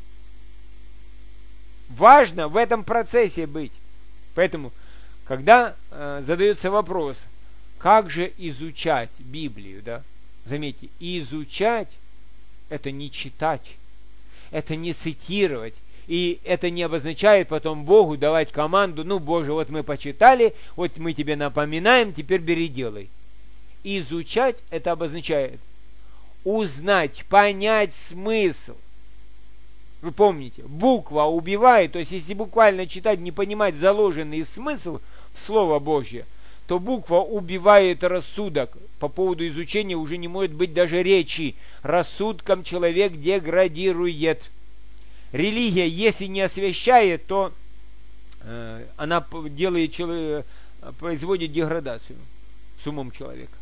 Важно в этом процессе быть. Поэтому, когда э, задается вопрос, как же изучать Библию, да? Заметьте, изучать это не читать, это не цитировать, и это не обозначает потом Богу давать команду, ну, Боже, вот мы почитали, вот мы тебе напоминаем, теперь бери, делай. Изучать это обозначает узнать, понять смысл. Вы помните, буква убивает, то есть если буквально читать, не понимать заложенный смысл в Слово Божье, то буква убивает рассудок. По поводу изучения уже не может быть даже речи. Рассудком человек деградирует. Религия, если не освящает, то э, она делает человек, производит деградацию с умом человека.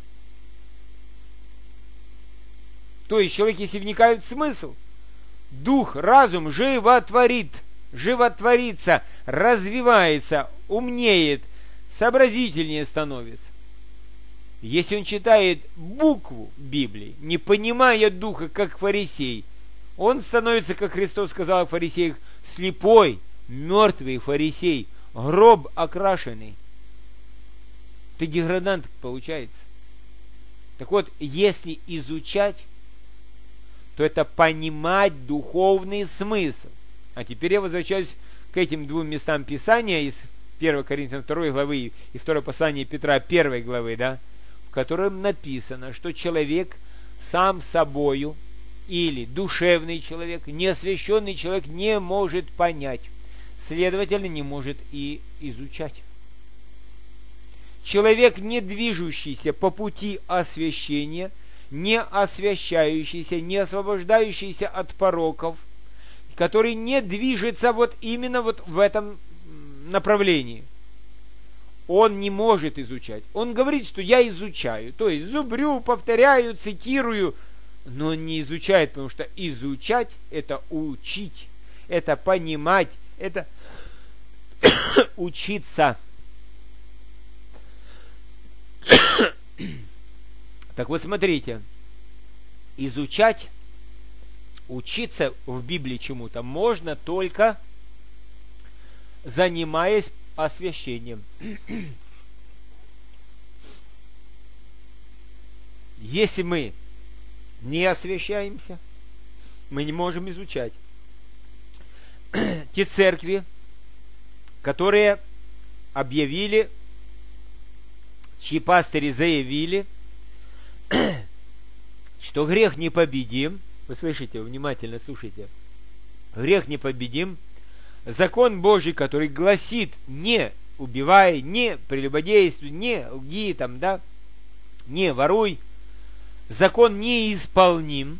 То есть человек, если вникает в смысл, дух, разум животворит, животворится, развивается, умнеет, сообразительнее становится. Если он читает букву Библии, не понимая духа, как фарисей, он становится, как Христос сказал о фарисеях, слепой, мертвый фарисей, гроб окрашенный. Ты деградант получается. Так вот, если изучать, то это понимать духовный смысл. А теперь я возвращаюсь к этим двум местам Писания из первой Коринфянам второй главы и второе послание Петра первой главы, да, в котором написано, что человек сам собою или душевный человек, неосвященный человек не может понять, следовательно, не может и изучать. Человек, не движущийся по пути освящения, не освящающийся, не освобождающийся от пороков, который не движется вот именно вот в этом направлении, он не может изучать. Он говорит, что я изучаю, то есть зубрю, повторяю, цитирую, но он не изучает, потому что изучать – это учить, это понимать, это учиться. Так вот, смотрите, изучать, учиться в Библии чему-то можно только занимаясь освящением. Если мы не освящаемся, мы не можем изучать. Те церкви, которые объявили, чьи пастыри заявили, что грех непобедим. Вы слышите, внимательно слушайте. Грех непобедим. Закон Божий, который гласит: не убивай, не прелюбодействуй, не лги, там, да, не воруй. Закон неисполним.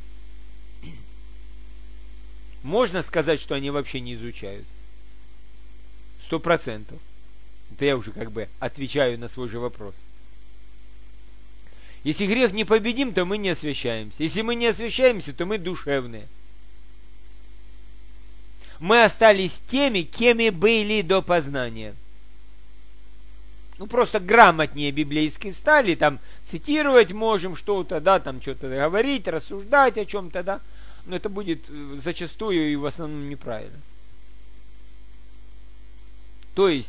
Можно сказать, что они вообще не изучают? Сто процентов. Это я уже как бы отвечаю на свой же вопрос. Если грех не победим, то мы не освящаемся. Если мы не освящаемся, то мы душевные. Мы остались теми, кеми были до познания. Ну, просто грамотнее библейски стали, там, цитировать можем что-то, да, там, что-то говорить, рассуждать о чем-то, да. Но это будет зачастую и в основном неправильно. То есть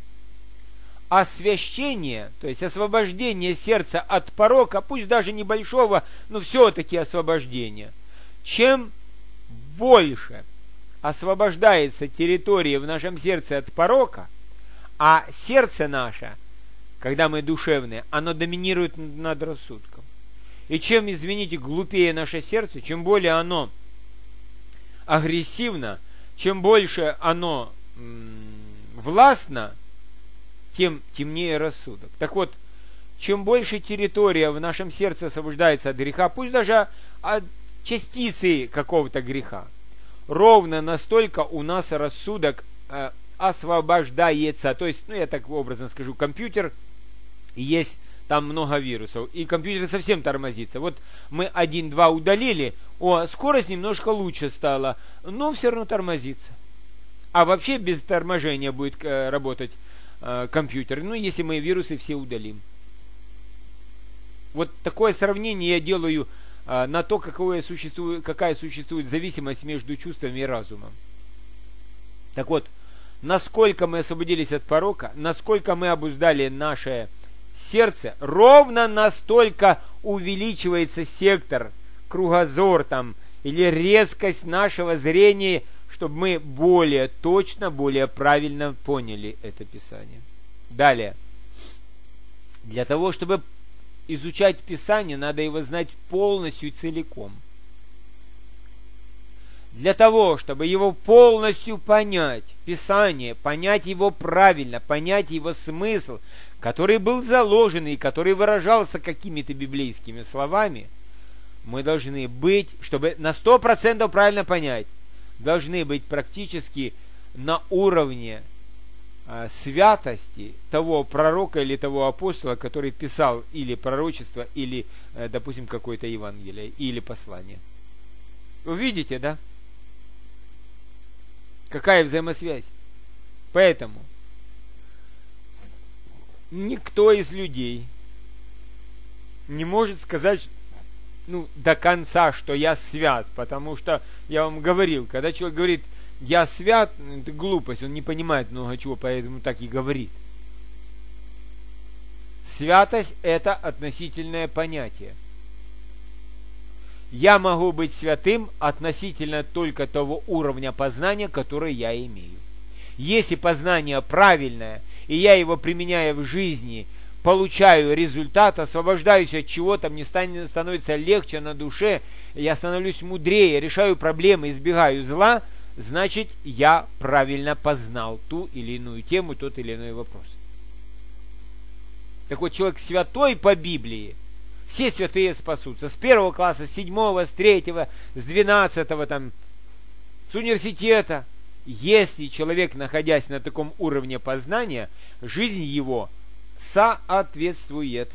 освящение, то есть освобождение сердца от порока, пусть даже небольшого, но все-таки освобождение. Чем больше освобождается территория в нашем сердце от порока, а сердце наше, когда мы душевные, оно доминирует над рассудком. И чем, извините, глупее наше сердце, чем более оно агрессивно, чем больше оно м- властно, тем темнее рассудок. Так вот, чем больше территория в нашем сердце освобождается от греха, пусть даже от частицы какого-то греха, ровно настолько у нас рассудок э, освобождается. То есть, ну я так образно скажу, компьютер, есть там много вирусов, и компьютер совсем тормозится. Вот мы один-два удалили, о, скорость немножко лучше стала, но все равно тормозится. А вообще без торможения будет э, работать э, компьютер, ну если мы вирусы все удалим. Вот такое сравнение я делаю э, на то, какое существует, какая существует зависимость между чувствами и разумом. Так вот, насколько мы освободились от порока, насколько мы обуздали наше сердце, ровно настолько увеличивается сектор, кругозор там, или резкость нашего зрения, чтобы мы более точно, более правильно поняли это Писание. Далее. Для того, чтобы изучать Писание, надо его знать полностью и целиком. Для того, чтобы его полностью понять, Писание, понять его правильно, понять его смысл, который был заложен и который выражался какими-то библейскими словами, мы должны быть, чтобы на сто процентов правильно понять, должны быть практически на уровне а, святости того пророка или того апостола, который писал или пророчество, или, а, допустим, какое-то Евангелие, или послание. Вы видите, да? Какая взаимосвязь? Поэтому никто из людей не может сказать, ну, до конца, что я свят, потому что я вам говорил, когда человек говорит, я свят, это глупость, он не понимает много чего, поэтому так и говорит. Святость – это относительное понятие. Я могу быть святым относительно только того уровня познания, который я имею. Если познание правильное, и я его, применяя в жизни, получаю результат, освобождаюсь от чего-то, мне становится легче на душе, я становлюсь мудрее, решаю проблемы, избегаю зла, значит, я правильно познал ту или иную тему, тот или иной вопрос. Так вот, человек святой по Библии, все святые спасутся. С первого класса, с седьмого, с третьего, с двенадцатого, там, с университета. Если человек, находясь на таком уровне познания, жизнь его соответствует.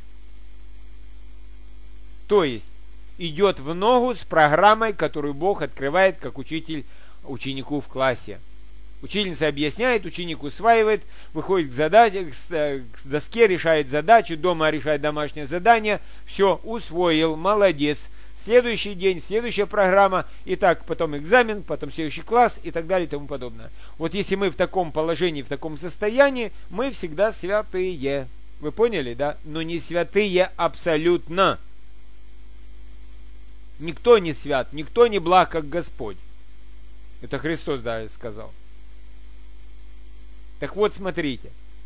То есть, идет в ногу с программой, которую Бог открывает как учитель ученику в классе. Учительница объясняет, ученик усваивает, выходит к задаче, к доске, решает задачу, дома решает домашнее задание, все, усвоил, молодец. Следующий день, следующая программа, и так потом экзамен, потом следующий класс и так далее и тому подобное. Вот если мы в таком положении, в таком состоянии, мы всегда святые. Вы поняли, да? Но не святые абсолютно. Никто не свят, никто не благ, как Господь. Это Христос, да, сказал. Так вот, смотрите.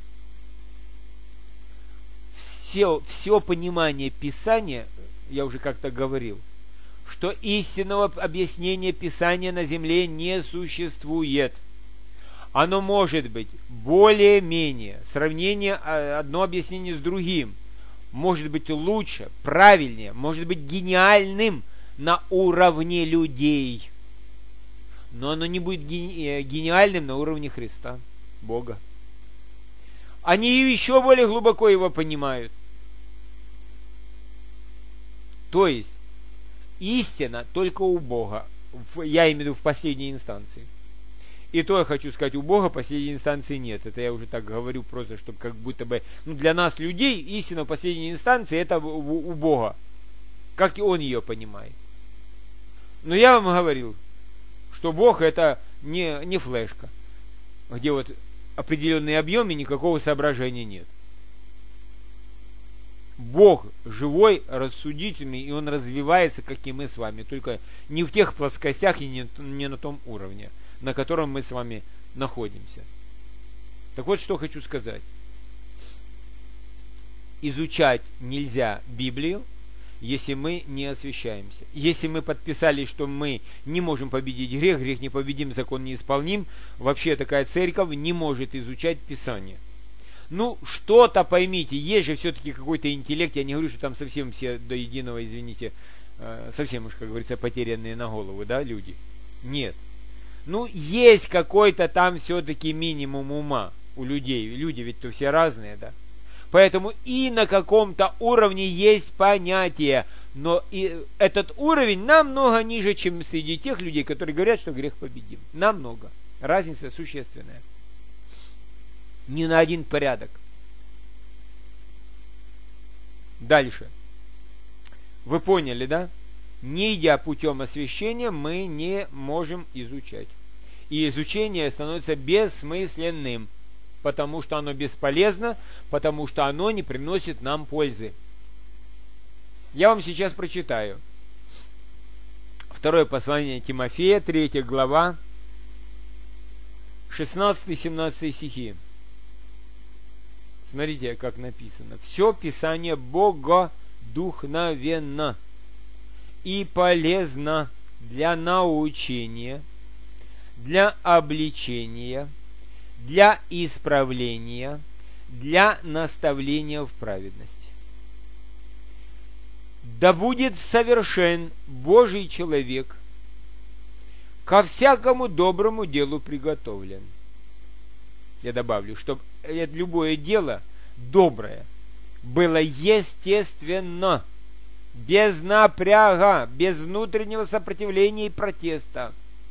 Все, все понимание Писания, я уже как-то говорил, что истинного объяснения Писания на земле не существует. Оно может быть более-менее, сравнение одно объяснение с другим, может быть лучше, правильнее, может быть гениальным на уровне людей. Но оно не будет гениальным на уровне Христа, Бога. Они еще более глубоко его понимают. То есть, истина только у Бога. Я имею в виду в последней инстанции. И то я хочу сказать, у Бога последней инстанции нет. Это я уже так говорю просто, чтобы как будто бы... Ну, для нас, людей, истина в последней инстанции это у Бога. Как и Он ее понимает. Но я вам говорил, что Бог это не, не флешка, где вот определенный объем и никакого соображения нет. Бог живой, рассудительный, и Он развивается, как и мы с вами, только не в тех плоскостях и не, не на том уровне, на котором мы с вами находимся. Так вот, что хочу сказать. Изучать нельзя Библию, если мы не освящаемся. Если мы подписали, что мы не можем победить грех, грех не победим, закон не исполним, вообще такая церковь не может изучать Писание. Ну, что-то поймите, есть же все-таки какой-то интеллект, я не говорю, что там совсем все до единого, извините, совсем уж, как говорится, потерянные на голову, да, люди. Нет. Ну, есть какой-то там все-таки минимум ума у людей. Люди ведь-то все разные, да. Поэтому и на каком-то уровне есть понятие, но и этот уровень намного ниже, чем среди тех людей, которые говорят, что грех победим. Намного. Разница существенная. Не на один порядок. Дальше. Вы поняли, да? Не идя путем освящения, мы не можем изучать. И изучение становится бессмысленным, потому что оно бесполезно, потому что оно не приносит нам пользы. Я вам сейчас прочитаю. Второе послание Тимофея, третья глава, шестнадцатый-семнадцатый стихи. Смотрите, как написано. Все Писание богодухновенно и полезно для научения, для обличения, для исправления, для наставления в праведности. Да будет совершен Божий человек, ко всякому доброму делу приготовлен. Я добавлю, чтобы любое дело доброе было естественно, без напряга, без внутреннего сопротивления и протеста.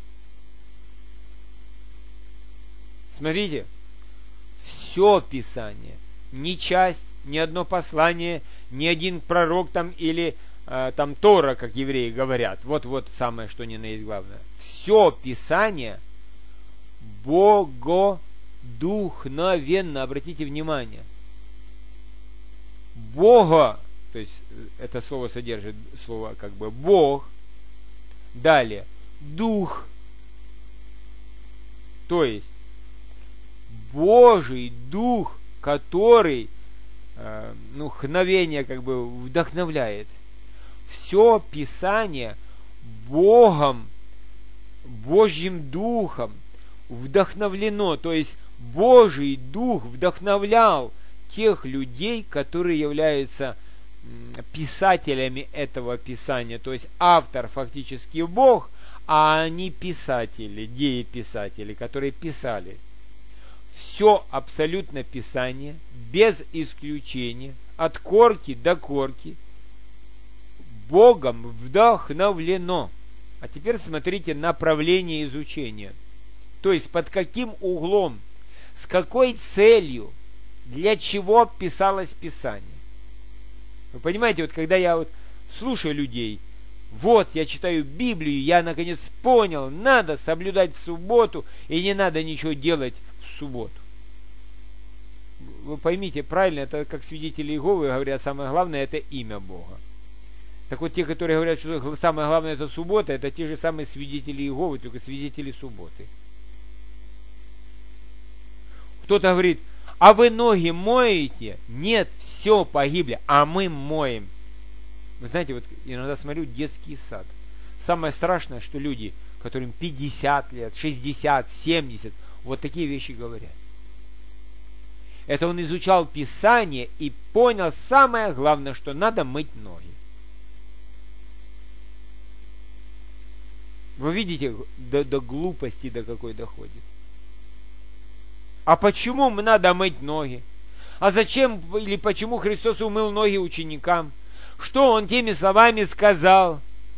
Смотрите, все Писание, ни часть, ни одно послание, ни один пророк там или э, там Тора, как евреи говорят, вот-вот самое, что ни на есть главное. Все Писание богодухновенно, обратите внимание. Бога, то есть это слово содержит слово как бы Бог, далее Дух, то есть Божий Дух, который, э, ну, хновение как бы вдохновляет. Все Писание Богом, Божьим Духом вдохновлено, то есть Божий Дух вдохновлял тех людей, которые являются писателями этого Писания, то есть автор фактически Бог, а они писатели, дееписатели, которые писали. Все абсолютно Писание, без исключения, от корки до корки, Богом вдохновлено. А теперь смотрите направление изучения. То есть под каким углом, с какой целью, для чего писалось Писание. Вы понимаете, вот когда я вот слушаю людей, вот я читаю Библию, я наконец понял, надо соблюдать в субботу и не надо ничего делать в субботу. Вы поймите, правильно, это как свидетели Иеговы говорят, самое главное это имя Бога. Так вот, те, которые говорят, что самое главное это суббота, это те же самые свидетели Иеговы, только свидетели субботы. Кто-то говорит, а вы ноги моете? Нет, все погибли, а мы моем. Вы знаете, вот иногда смотрю детский сад. Самое страшное, что люди, которым пятьдесят лет, шестьдесят, семьдесят, вот такие вещи говорят. Это он изучал Писание и понял самое главное, что надо мыть ноги. Вы видите, до, до глупости до какой доходит. А почему надо мыть ноги? А зачем или почему Христос умыл ноги ученикам? Что Он теми словами сказал?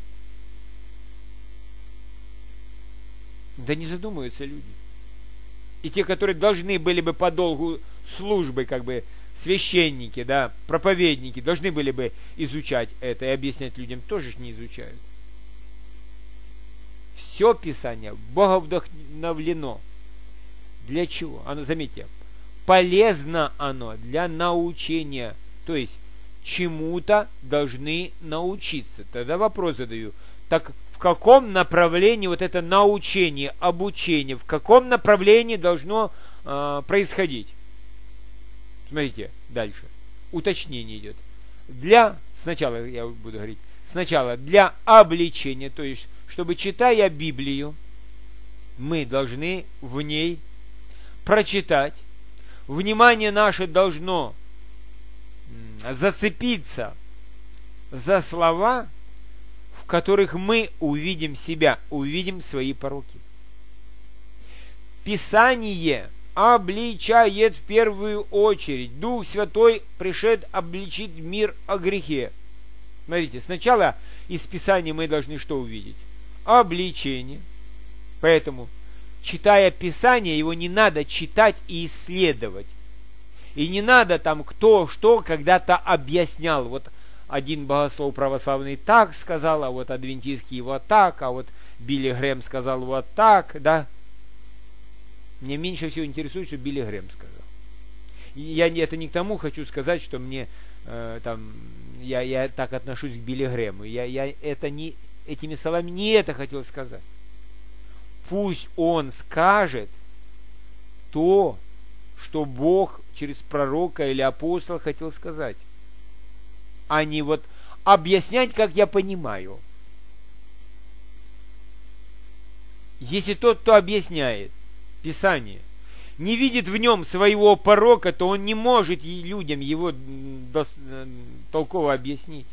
Да не задумываются люди. И те, которые должны были бы по долгу службы, как бы священники, да, проповедники, должны были бы изучать это и объяснять людям, тоже ж не изучают. Все Писание Бога вдохновлено Для чего? Оно, заметьте, полезно оно для научения. То есть, чему-то должны научиться. Тогда вопрос задаю. Так в каком направлении вот это научение, обучение, в каком направлении должно э, происходить? Смотрите, дальше. Уточнение идет. Для, сначала я буду говорить, сначала для обличения, то есть, чтобы, читая Библию, мы должны в ней прочитать, внимание наше должно зацепиться за слова, в которых мы увидим себя, увидим свои пороки. Писание обличает в первую очередь. Дух Святой пришед обличить мир о грехе. Смотрите, сначала из Писания мы должны что увидеть? Обличение. Поэтому, читая Писание, его не надо читать и исследовать. И не надо там кто что когда-то объяснял. Вот один богослов православный так сказал, а вот адвентистский вот так, а вот Билли Грэм сказал вот так, да. Мне меньше всего интересует, что Билли Грэм сказал. И я это не к тому хочу сказать, что мне э, там я, я так отношусь к Билли Грэму. Я, я это не, этими словами не это хотел сказать. Пусть он скажет то, что Бог через пророка или апостола хотел сказать, а не вот объяснять, как я понимаю. Если тот, кто объясняет Писание, не видит в нем своего порока, то он не может людям его толково объяснить.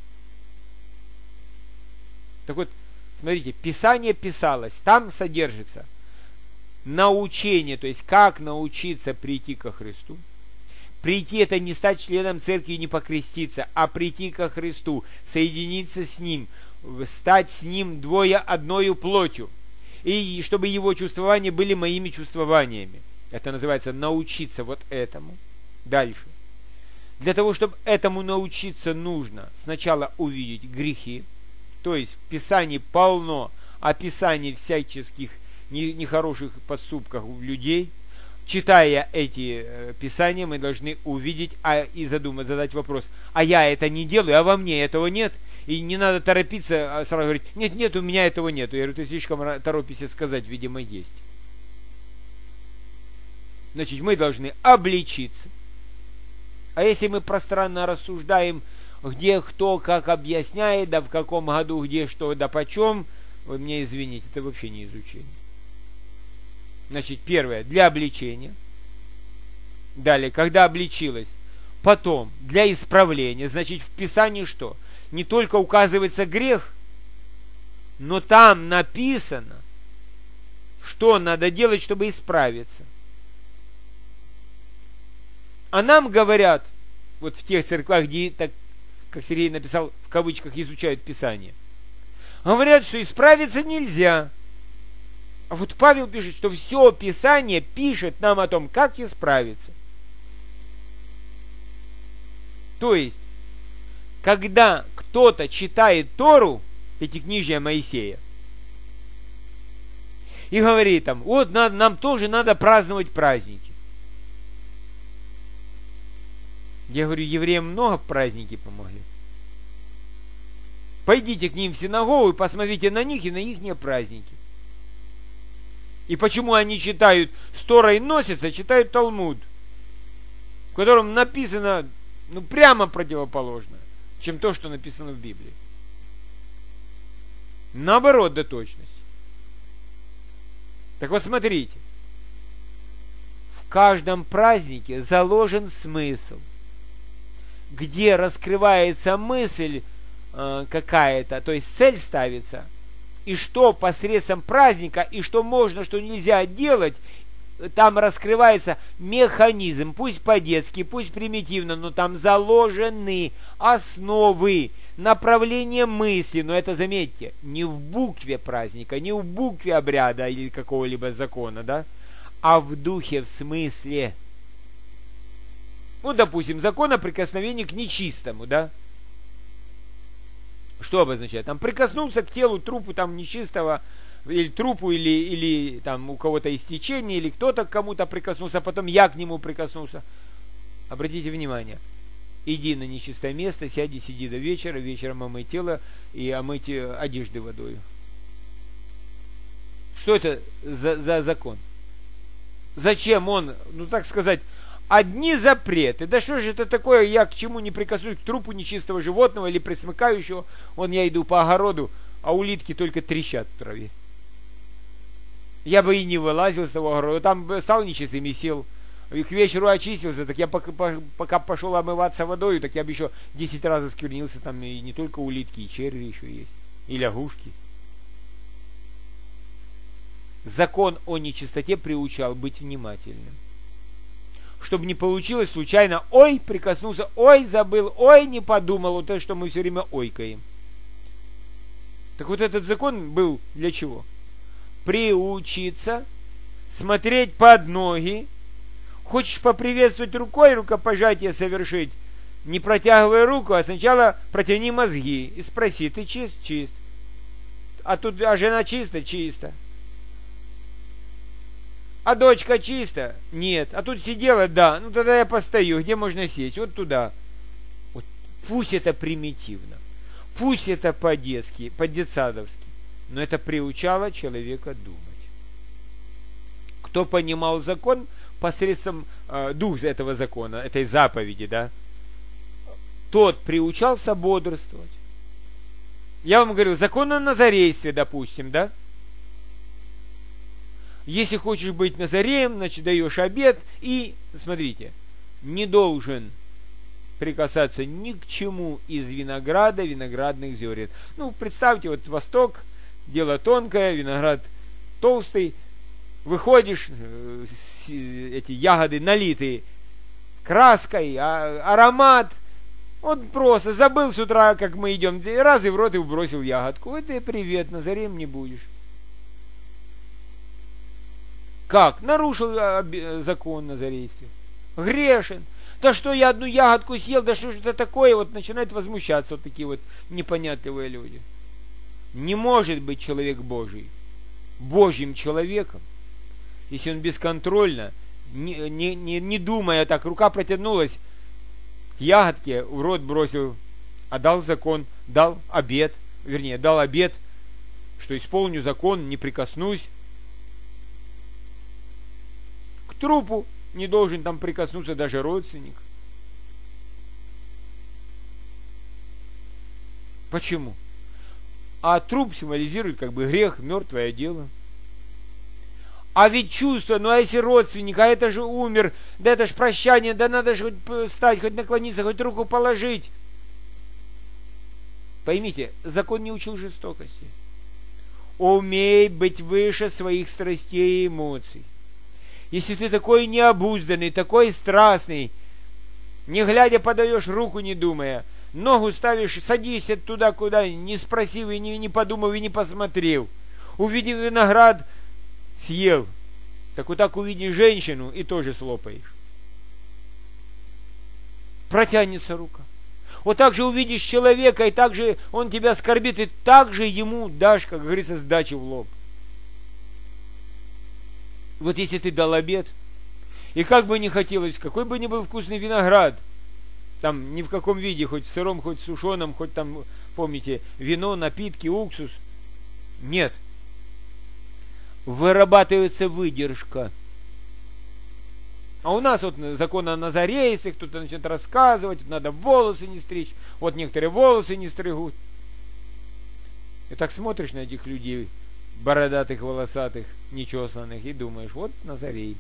Так вот, смотрите, Писание писалось, там содержится научение, то есть как научиться прийти ко Христу. Прийти — это не стать членом церкви и не покреститься, а прийти ко Христу, соединиться с Ним, стать с Ним двое одною плотью, и чтобы Его чувствования были моими чувствованиями. Это называется научиться вот этому. Дальше. Для того, чтобы этому научиться, нужно сначала увидеть грехи, то есть в Писании полно описаний всяческих нехороших поступков у людей. Читая эти э, писания, мы должны увидеть а, и задумать, задать вопрос: а я это не делаю, а во мне этого нет? И не надо торопиться, а сразу говорить: нет, нет, у меня этого нет. Я говорю: ты слишком торопишься сказать, видимо, есть. Значит, мы должны обличиться. А если мы пространно рассуждаем, где кто как объясняет, да в каком году, где что, да почем, вы меня извините, это вообще не изучение. Значит, первое, для обличения. Далее, когда обличилось. Потом, для исправления. Значит, в Писании что? Не только указывается грех, но там написано, что надо делать, чтобы исправиться. А нам говорят, вот в тех церквах, где, так, как Сергей написал, в кавычках, изучают Писание, говорят, что исправиться нельзя. А вот Павел пишет, что все Писание пишет нам о том, как исправиться. То есть, когда кто-то читает Тору, Пятикнижие Моисея, и говорит там: вот надо, нам тоже надо праздновать праздники. Я говорю, евреям много праздники помогли. Пойдите к ним в синагогу и посмотрите на них и на их праздники. И почему они читают, с Торой носятся, читают Талмуд, в котором написано, ну, прямо противоположно, чем то, что написано в Библии. Наоборот, до точности. Так вот, смотрите. В каждом празднике заложен смысл, где раскрывается мысль э, какая-то, то есть цель ставится, и что посредством праздника, и что можно, что нельзя делать, там раскрывается механизм, пусть по-детски, пусть примитивно, но там заложены основы, направление мысли. Но это, заметьте, не в букве праздника, не в букве обряда или какого-либо закона, да, а в духе, в смысле. Ну, допустим, закон о прикосновении к нечистому, да. Что обозначает? Там прикоснулся к телу, трупу там нечистого, или трупу, или, или там у кого-то истечение, или кто-то к кому-то прикоснулся, а потом я к нему прикоснулся. Обратите внимание, иди на нечистое место, сяди, сиди до вечера, вечером омой тело и омойте одежды водой. Что это за, за закон? Зачем он, ну так сказать, одни запреты? Да что же это такое, я к чему не прикоснусь, к трупу нечистого животного или пресмыкающего? Вон я иду по огороду, а улитки только трещат в траве. Я бы и не вылазил с того огорода, там стал нечистым и сел. И к вечеру очистился, так я пока, пока пошел омываться водой, так я бы еще десять раз осквернился, там и не только улитки, и черви еще есть, и лягушки. Закон о нечистоте приучал быть внимательным. Чтобы не получилось случайно, ой, прикоснулся, ой, забыл, ой, не подумал, вот то, что мы все время ойкаем. Так вот этот закон был для чего? Приучиться смотреть под ноги. Хочешь поприветствовать рукой, рукопожатие совершить, не протягивай руку, а сначала протяни мозги и спроси, ты чист? Чист. А тут, а жена чиста? Чисто. А дочка чисто? Нет. А тут сидела? Да. Ну тогда я постою. Где можно сесть? Вот туда. Вот. Пусть это примитивно. Пусть это по-детски, по-детсадовски. Но это приучало человека думать. Кто понимал закон посредством э, дух этого закона, этой заповеди, да, тот приучался бодрствовать. Я вам говорю, закон о назарействе, допустим, да? Если хочешь быть назареем, значит, даешь обет и, смотрите, не должен прикасаться ни к чему из винограда, виноградных зерен. Ну, представьте, вот Восток, дело тонкое, виноград толстый, выходишь, эти ягоды налитые краской, а, аромат, вот просто забыл с утра, как мы идем, раз и в рот и бросил ягодку. Вот и привет, назареем не будешь. Как? Нарушил закон назарейства. Грешен. Да что я одну ягодку съел, да что же это такое? Вот начинают возмущаться вот такие вот непонятливые люди. Не может быть человек Божий Божьим человеком, если он бесконтрольно, не, не, не, не думая так, рука протянулась к ягодке, в рот бросил, а дал закон, дал обет, вернее, дал обет, что исполню закон, не прикоснусь. К трупу не должен там прикоснуться даже родственник. Почему? А труп символизирует как бы грех, мертвое дело. А ведь чувство, ну а если родственник, а это же умер, да это ж прощание, да надо же хоть встать, хоть наклониться, хоть руку положить. Поймите, закон не учил жестокости. Умей быть выше своих страстей и эмоций. Если ты такой необузданный, такой страстный, не глядя подаешь руку, не думая, ногу ставишь, садись туда, куда, не спросив и не, не подумав и не посмотрев. Увидев виноград, съел. Так вот так увидишь женщину и тоже слопаешь. Протянется рука. Вот так же увидишь человека, и так же он тебя оскорбит, и так же ему дашь, как говорится, сдачу в лоб. Вот если ты дал обед, и как бы ни хотелось, какой бы ни был вкусный виноград, там ни в каком виде, хоть в сыром, хоть в сушеном, хоть там, помните, вино, напитки, уксус, нет. Вырабатывается выдержка. А у нас вот закон о назарействе, кто-то начнет рассказывать, надо волосы не стричь, вот некоторые волосы не стригут. И так смотришь на этих людей, бородатых, волосатых, нечесанных, и думаешь, вот Назарей.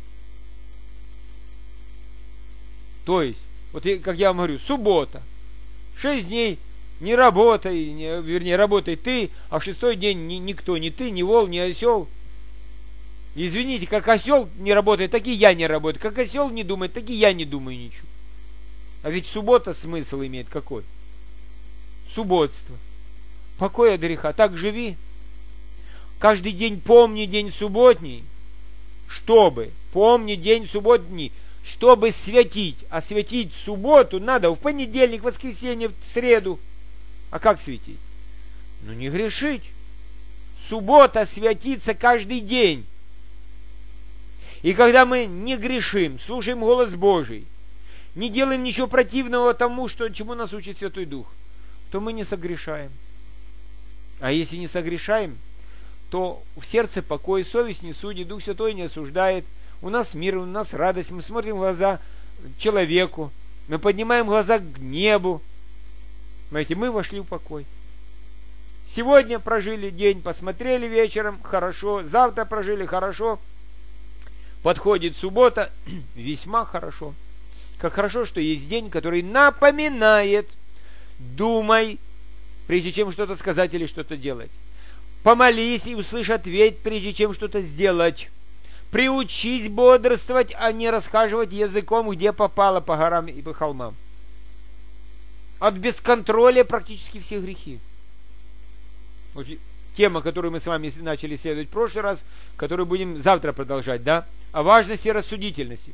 То есть, вот как я вам говорю, суббота, шесть дней не работай, не, вернее, работай ты, а в шестой день ни, никто, ни ты, ни вол, ни осел. Извините, как осел не работает, так и я не работаю. Как осел не думает, так и я не думаю ничего. А ведь суббота смысл имеет какой? Субботство. Покой от греха. Так живи. Каждый день помни день субботний, чтобы, помни день субботний, чтобы святить. А святить субботу надо в понедельник, в воскресенье, в среду. А как светить? Ну не грешить. суббота святится каждый день. И когда мы не грешим, слушаем голос Божий, не делаем ничего противного тому, что, чему нас учит Святой Дух, то мы не согрешаем. А если не согрешаем, то в сердце покой, совесть не судит, Дух Святой не осуждает, у нас мир, у нас радость, мы смотрим в глаза человеку, мы поднимаем глаза к небу. Знаете, мы вошли в покой. Сегодня прожили день, посмотрели вечером, хорошо, завтра прожили хорошо, подходит суббота, весьма хорошо. Как хорошо, что есть день, который напоминает: думай, прежде чем что-то сказать или что-то делать. Помолись и услышь ответ, прежде чем что-то сделать. Приучись бодрствовать, а не расхаживать языком, где попало, по горам и по холмам. От бесконтроля практически все грехи. Вот тема, которую мы с вами начали исследовать в прошлый раз, которую будем завтра продолжать, да? О важности рассудительности.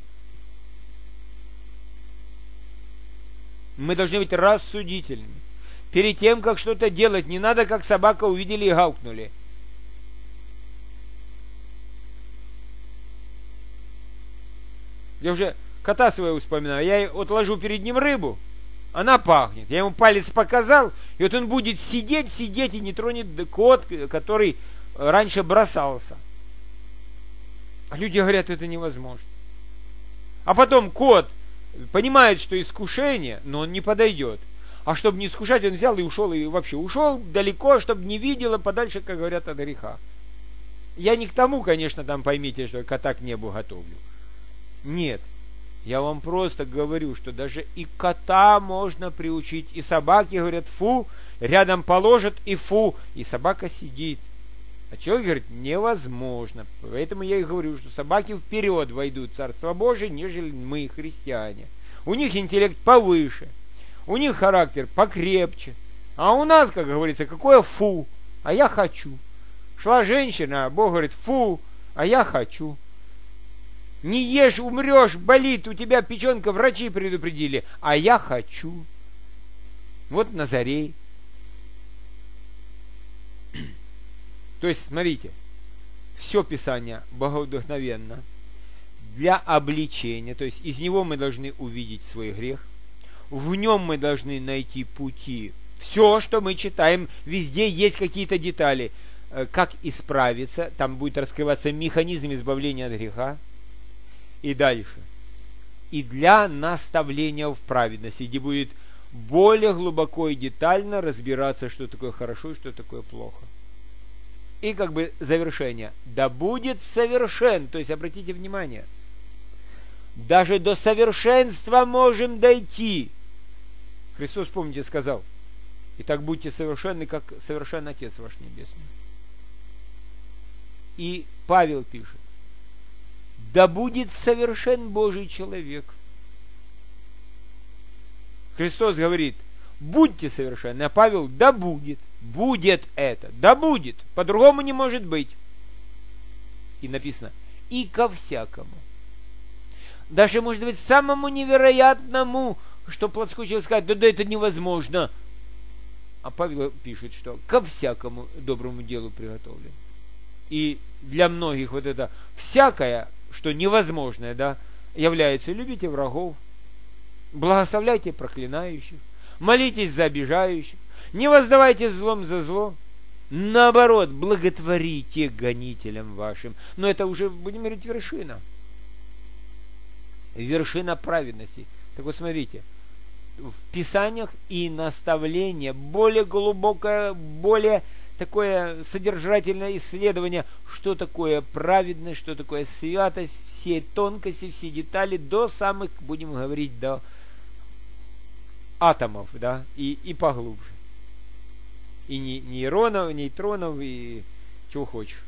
Мы должны быть рассудительными. Перед тем, как что-то делать, не надо, как собака увидели и гаукнули. Я уже кота своего вспоминаю. Я вот ложу перед ним рыбу, она пахнет. Я ему палец показал, и вот он будет сидеть, сидеть и не тронет кот, который раньше бросался. А люди говорят, это невозможно. А потом кот понимает, что искушение, но он не подойдет. А чтобы не искушать, он взял и ушел, и вообще ушел далеко, чтобы не видела, подальше, как говорят, от греха. Я не к тому, конечно, там поймите, что кота к небу готовлю. Нет. Я вам просто говорю, что даже и кота можно приучить. И собаки говорят фу, рядом положат и фу, и собака сидит. А человек говорит, невозможно. Поэтому я и говорю, что собаки вперед войдут в Царство Божие, нежели мы, христиане. У них интеллект повыше, у них характер покрепче. А у нас, как говорится, какое фу, а я хочу. Шла женщина, а Бог говорит фу, а я хочу. Не ешь, умрешь, болит, у тебя печенка, врачи предупредили, а я хочу. Вот Назарей. То есть, смотрите, все Писание боговдохновенно для обличения, то есть из него мы должны увидеть свой грех, в нем мы должны найти пути. Все, что мы читаем, везде есть какие-то детали. Как исправиться, там будет раскрываться механизм избавления от греха. И дальше. И для наставления в праведности, где будет более глубоко и детально разбираться, что такое хорошо и что такое плохо. И как бы завершение. Да будет совершен. То есть, обратите внимание, даже до совершенства можем дойти. Христос, помните, сказал: итак, будьте совершенны, как совершен Отец ваш Небесный. И Павел пишет: да будет совершен Божий человек. Христос говорит: будьте совершенны, а Павел: да будет. Будет это, да будет, по-другому не может быть. И написано: и ко всякому. Даже, может быть, самому невероятному, что плотской человек скажет: да, да, это невозможно. А Павел пишет, что ко всякому доброму делу приготовлен. И для многих вот это всякое, что невозможное, да, является: любите врагов, благословляйте проклинающих, молитесь за обижающих, не воздавайте злом за зло, наоборот, благотворите гонителям вашим. Но это уже, будем говорить, вершина. Вершина праведности. Так вот, смотрите, в Писаниях и наставление, более глубокое, более такое содержательное исследование, что такое праведность, что такое святость, все тонкости, все детали, до самых, будем говорить, до атомов, да, и, и поглубже. И нейронов, нейтронов, и чего хочешь.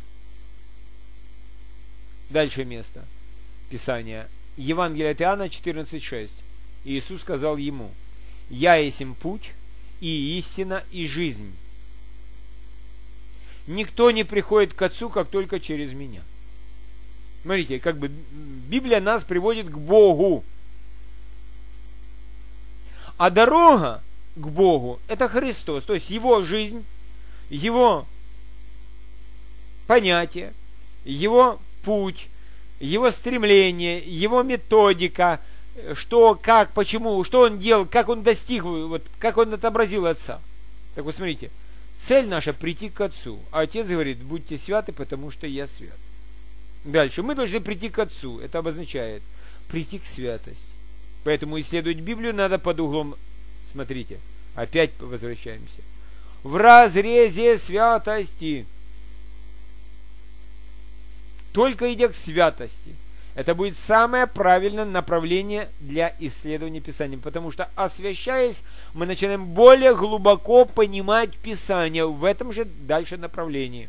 Дальше место Писания. Евангелие от Иоанна четырнадцать шесть. Иисус сказал ему: «Я есмь путь, и истина, и жизнь. Никто не приходит к Отцу, как только через меня». Смотрите, как бы Библия нас приводит к Богу. А дорога к Богу — это Христос, то есть Его жизнь, Его понятия, его путь, его стремление, его методика, что, как, почему, что он делал, как он достиг, вот, как он отобразил Отца. Так вот смотрите, цель наша прийти к Отцу, а Отец говорит, будьте святы, потому что я свят. Дальше, мы должны прийти к Отцу, это обозначает прийти к святости. Поэтому исследовать Библию надо под углом, смотрите, опять возвращаемся, в разрезе святости. Только идя к святости. Это будет самое правильное направление для исследования Писания. Потому что, освящаясь, мы начинаем более глубоко понимать Писание в этом же дальше направлении.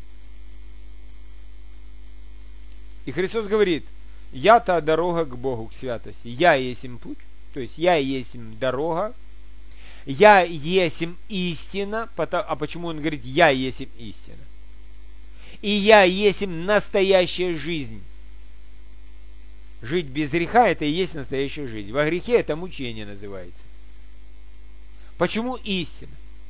И Христос говорит, я-то дорога к Богу, к святости. Я есть им путь, то есть я есть им дорога. Я есть им истина. А почему он говорит, я есть им истина? И я есть им настоящая жизнь. Жить без греха, это и есть настоящая жизнь. Во грехе это мучение называется. Почему истина?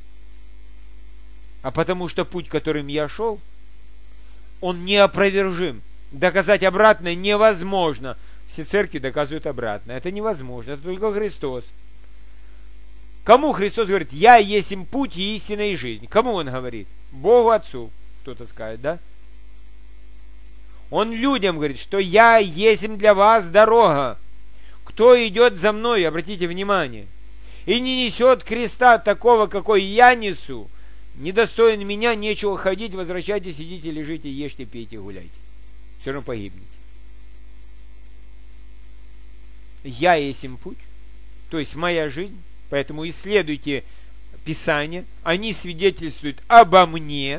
А потому что путь, которым я шел, он неопровержим. Доказать обратное невозможно. Все церкви доказывают обратное. Это невозможно. Это только Христос. Кому Христос говорит, я есть им путь, и истина, и жизнь? Кому он говорит? Богу Отцу. Кто-то скажет, да? Он людям говорит, что я есть им для вас дорога. Кто идет за мной, обратите внимание, и не несет креста такого, какой я несу, недостоин меня, нечего ходить, возвращайтесь, сидите, лежите, ешьте, пейте, гуляйте. Все равно погибнете. Я есть им путь, то есть моя жизнь, поэтому исследуйте Писание, они свидетельствуют обо мне,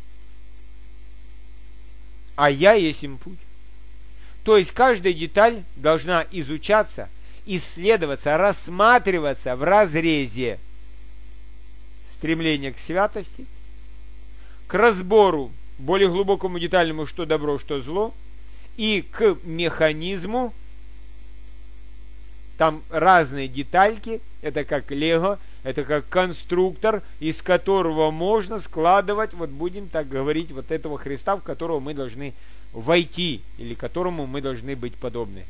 а я есть им путь. То есть каждая деталь должна изучаться, исследоваться, рассматриваться в разрезе стремления к святости, к разбору более глубокому, детальному, что добро, что зло, и к механизму. Там разные детальки, это как лего, это как конструктор, из которого можно складывать, вот будем так говорить, вот этого Христа, в которого мы должны войти, или которому мы должны быть подобны.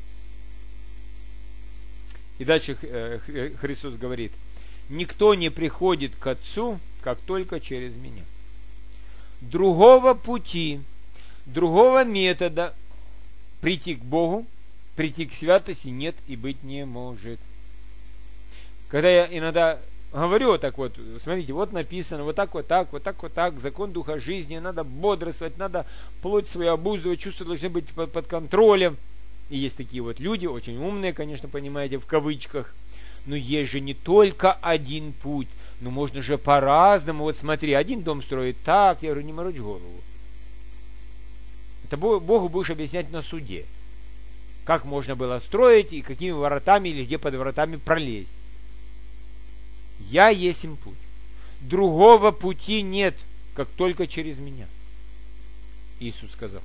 И дальше Христос говорит, никто не приходит к Отцу, как только через меня. Другого пути, другого метода прийти к Богу, прийти к святости нет и быть не может. Когда я иногда говорю вот так вот, смотрите, вот написано, вот так вот так, вот так вот так, закон духа жизни, надо бодрствовать, надо плоть свою обуздывать, чувства должны быть под, под контролем. И есть такие вот люди, очень умные, конечно, понимаете, в кавычках, но есть же не только один путь, но можно же по-разному, вот смотри, один дом строит так, я говорю, не морочь голову. Это Богу будешь объяснять на суде. Как можно было строить и какими воротами или где под воротами пролезть. Я есть им путь. Другого пути нет, как только через меня. Иисус сказал.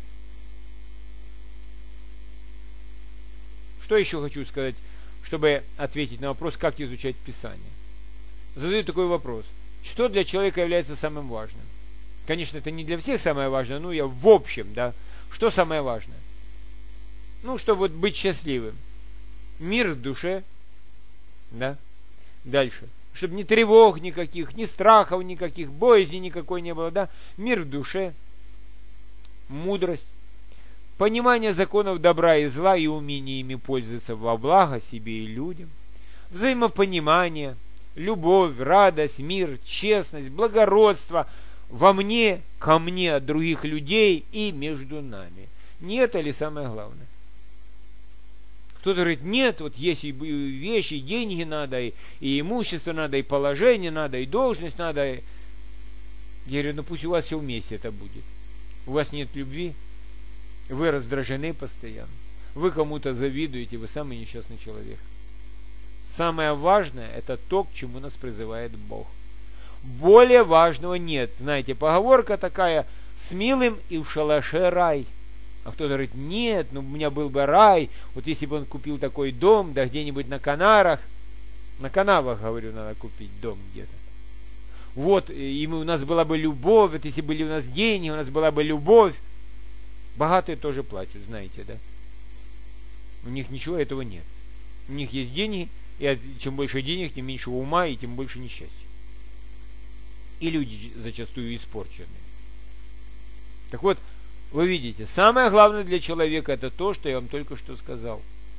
Что еще хочу сказать, чтобы ответить на вопрос, как изучать Писание? Задаю такой вопрос. Что для человека является самым важным? Конечно, это не для всех самое важное, но я в общем, да. Что самое важное? Ну, чтобы вот быть счастливым. Мир в душе, да. Дальше. Чтобы ни тревог никаких, ни страхов никаких, боязни никакой не было, да. Мир в душе, мудрость, понимание законов добра и зла и умение ими пользоваться во благо себе и людям, взаимопонимание, любовь, радость, мир, честность, благородство во мне, ко мне от других людей и между нами. Не это ли самое главное? Кто-то говорит, нет, вот есть и вещи, и деньги надо, и, и имущество надо, и положение надо, и должность надо. Я говорю, ну пусть у вас все вместе это будет. У вас нет любви, вы раздражены постоянно, вы кому-то завидуете, вы самый несчастный человек. Самое важное, это то, к чему нас призывает Бог. Более важного нет. Знаете, поговорка такая, с милым и в шалаше рай. А кто-то говорит, нет, ну у меня был бы рай, вот если бы он купил такой дом, да где-нибудь на Канарах, на Канавах, говорю, надо купить дом где-то. Вот, и мы, у нас была бы любовь, вот если были у нас деньги, у нас была бы любовь. Богатые тоже плачут, знаете, да? У них ничего этого нет. У них есть деньги, и чем больше денег, тем меньше ума, и тем больше несчастья. И люди зачастую испорчены. Так вот, вы видите, самое главное для человека это то, что я вам только что сказал.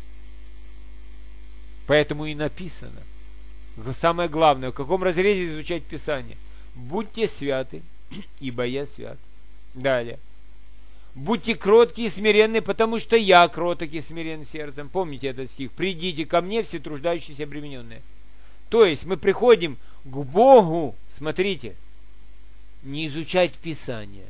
Поэтому и написано. Самое главное, в каком разрезе изучать Писание. Будьте святы, ибо я свят. Далее. Будьте кроткие и смиренны, потому что я кроток и смирен сердцем. Помните этот стих. Придите ко мне, все труждающиеся и обремененные. То есть мы приходим к Богу, смотрите, не изучать Писание.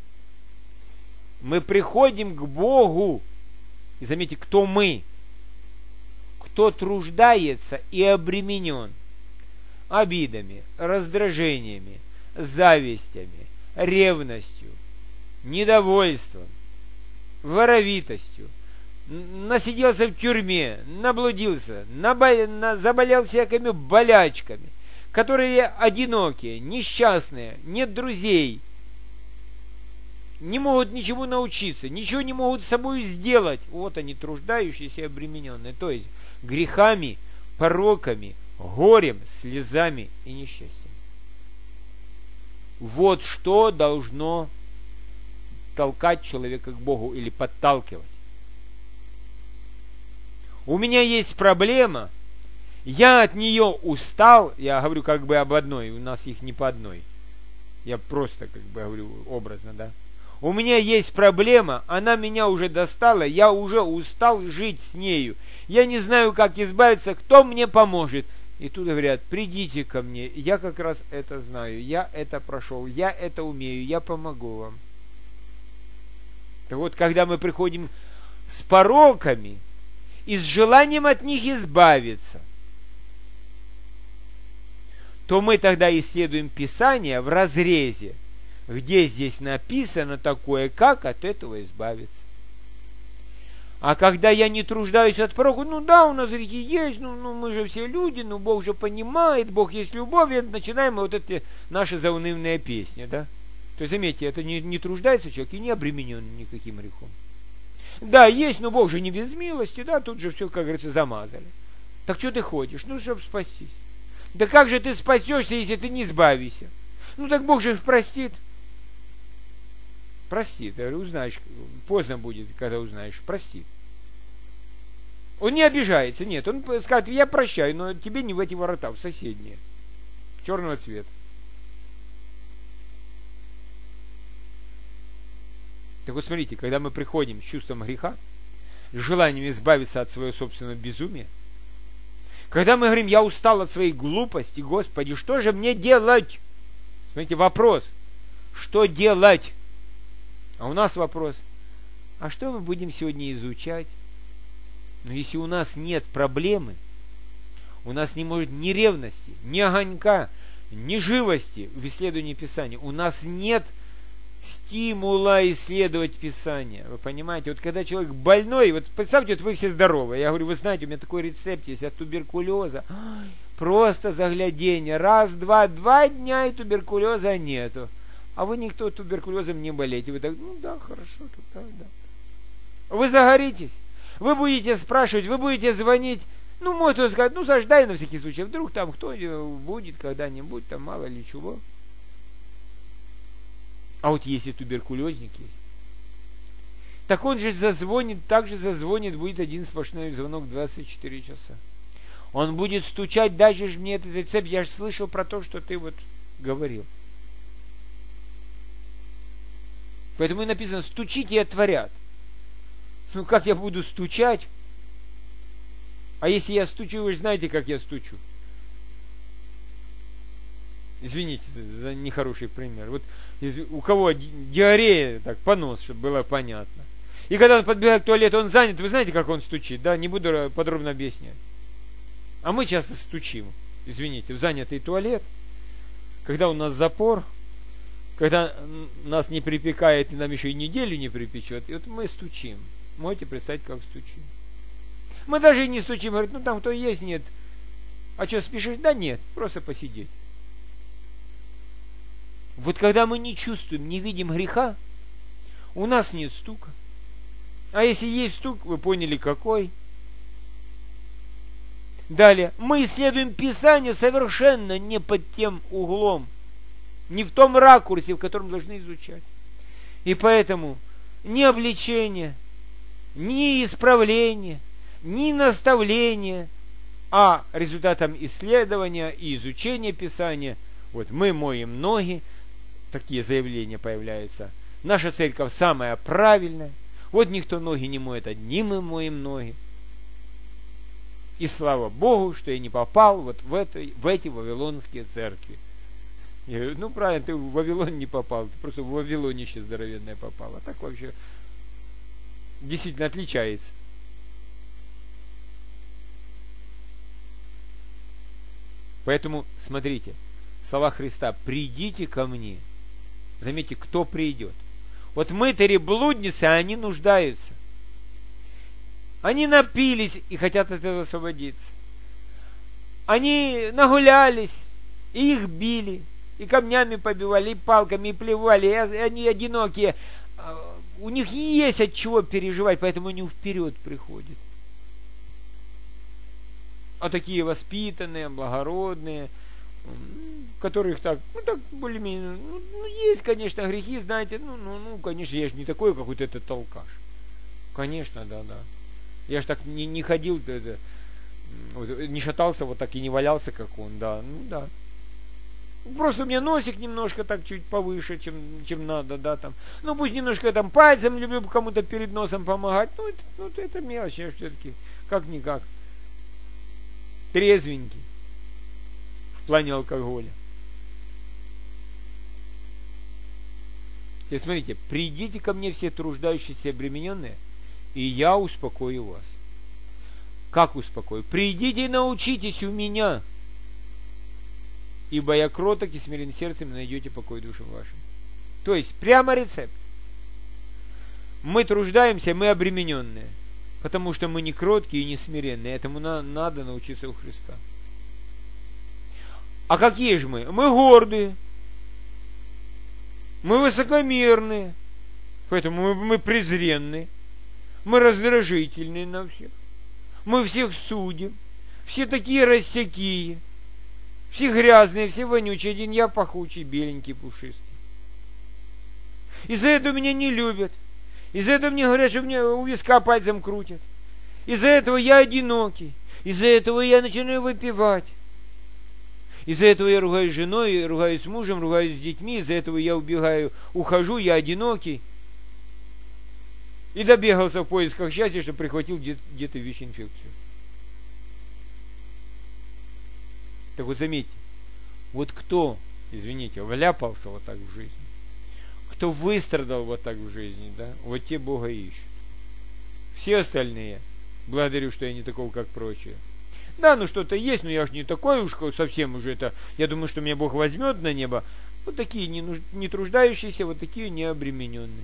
Мы приходим к Богу, и заметьте, кто мы? Кто труждается и обременен обидами, раздражениями, завистями, ревностью, недовольством, воровитостью, насиделся в тюрьме, наблудился, набо... на... заболел всякими болячками, которые одинокие, несчастные, нет друзей, не могут ничего научиться, ничего не могут с собой сделать. Вот они, труждающиеся и обремененные. То есть грехами, пороками, горем, слезами и несчастьем. Вот что должно толкать человека к Богу или подталкивать. У меня есть проблема, я от нее устал, я говорю как бы об одной, у нас их не по одной. Я просто как бы говорю образно, да. У меня есть проблема, она меня уже достала, я уже устал жить с нею. Я не знаю, как избавиться, кто мне поможет. И тут говорят, придите ко мне, я как раз это знаю, я это прошел, я это умею, я помогу вам. Так вот, когда мы приходим с пороками и с желанием от них избавиться, то мы тогда исследуем Писание в разрезе, где здесь написано такое, как от этого избавиться. А когда я не труждаюсь от пороков, ну да, у нас грехи есть, ну, ну мы же все люди, ну Бог же понимает, Бог есть любовь, и начинаем вот эти наши заунывные песни, да. То есть, заметьте, это не, не труждается человек и не обременен никаким грехом. Да, есть, но Бог же не без милости, да, тут же все, как говорится, замазали. Так что ты ходишь? Ну, чтобы спастись. Да как же ты спасешься, если ты не избавишься? Ну, так Бог же простит. Простит, я говорю, узнаешь, поздно будет, когда узнаешь, простит. Он не обижается, нет, он скажет, я прощаю, но тебе не в эти ворота, в соседние, черного цвета. Так вот, смотрите, когда мы приходим с чувством греха, с желанием избавиться от своего собственного безумия, когда мы говорим, я устал от своей глупости, Господи, что же мне делать? Смотрите, вопрос, что делать? А у нас вопрос, а что мы будем сегодня изучать? Но если у нас нет проблемы, у нас не может ни ревности, ни огонька, ни живости в исследовании Писания, у нас нет стимула исследовать Писание. Вы понимаете, вот когда человек больной, вот представьте, вот вы все здоровы, я говорю, вы знаете, у меня такой рецепт есть от туберкулеза, ой, просто загляденье, раз, два, два дня и туберкулеза нету. А вы никто туберкулезом не болеете. Вы так, ну да, хорошо, да, да. Вы загоритесь. Вы будете спрашивать, вы будете звонить. Ну, может кто сказать, ну, сождай на всякий случай. Вдруг там кто будет когда-нибудь, там мало ли чего. А вот если туберкулезник есть, так он же зазвонит, так же зазвонит, будет один сплошной звонок двадцать четыре часа. Он будет стучать, даже же мне этот рецепт, я же слышал про то, что ты вот говорил. Поэтому и написано, стучите и отворят. Ну, как я буду стучать? А если я стучу, вы же знаете, как я стучу. Извините за, за нехороший пример. Вот у кого диарея, так, понос, чтобы было понятно. И когда он подбегает к туалету, он занят, вы знаете, как он стучит, да? Не буду подробно объяснять. А мы часто стучим, извините, в занятый туалет, когда у нас запор, когда нас не припекает, и нам еще и неделю не припечет, и вот мы стучим. Можете представить, как стучим. Мы даже и не стучим, говорит, ну там кто есть, нет. А что, спешишь? Да нет, просто посидеть. Вот когда мы не чувствуем, не видим греха, у нас нет стука. А если есть стук, вы поняли какой. Далее, мы исследуем Писание совершенно не под тем углом, не в том ракурсе, в котором должны изучать. И поэтому ни обличение, ни исправление, ни наставление, а результатом исследования и изучения Писания, вот мы моем ноги, такие заявления появляются. Наша церковь самая правильная. Вот никто ноги не моет, одни мы моем ноги. И слава Богу, что я не попал вот в, это, в эти вавилонские церкви. Я говорю, ну правильно, ты в Вавилон не попал, ты просто в Вавилонище здоровенное попал. А так вообще действительно отличается. Поэтому, смотрите, слова Христа: «Придите ко мне». Заметьте, кто придет. Вот мытари, блудницы, они нуждаются. Они напились и хотят от этого освободиться. Они нагулялись, и их били, и камнями побивали, и палками, и плевали, и они одинокие. У них есть от чего переживать, поэтому они вперед приходят. А такие воспитанные, благородные, которых так, ну так более-менее, ну, ну есть, конечно, грехи, знаете, ну, ну, ну, конечно, я же не такой, как вот этот толкаш. Конечно, да, да. Я же так не, не ходил, это, не шатался вот так и не валялся, как он, да, ну да. Просто у меня носик немножко так чуть повыше, чем, чем надо, да, там. Ну, пусть немножко там пальцем люблю кому-то перед носом помогать, ну, это, ну, это мелочь, я все-таки, как-никак, трезвенький в плане алкоголя. И смотрите, придите ко мне все труждающиеся и обремененные, и я успокою вас. Как успокою? Придите и научитесь у меня, ибо я кроток и смирен сердцем, и найдете покой душам вашим. То есть, прямо рецепт. Мы труждаемся, мы обремененные, потому что мы не кроткие и не смиренные. Этому на, надо научиться у Христа. А какие же мы? Мы гордые. Мы высокомерные. Поэтому мы, мы презренные. Мы раздражительные на всех. Мы всех судим. Все такие рассякие. Все грязные, все вонючие. Один я пахучий, беленький, пушистый. Из-за этого меня не любят. Из-за этого мне говорят, что мне у виска пальцем крутят. Из-за этого я одинокий. Из-за этого я начинаю выпивать. Из-за этого я ругаюсь с женой, ругаюсь с мужем, ругаюсь с детьми. Из-за этого я убегаю, ухожу, я одинокий. И добегался в поисках счастья, что прихватил где-то ВИЧ-инфекцию. Так вот заметьте, вот кто, извините, вляпался вот так в жизнь, кто выстрадал вот так в жизни, да, вот те Бога ищут. Все остальные, благодарю, что я не такой, как прочие. Да, ну что-то есть, но я же не такой уж совсем уже это. Я думаю, что меня Бог возьмет на небо. Вот такие не, нуж... не труждающиеся, вот такие необремененные.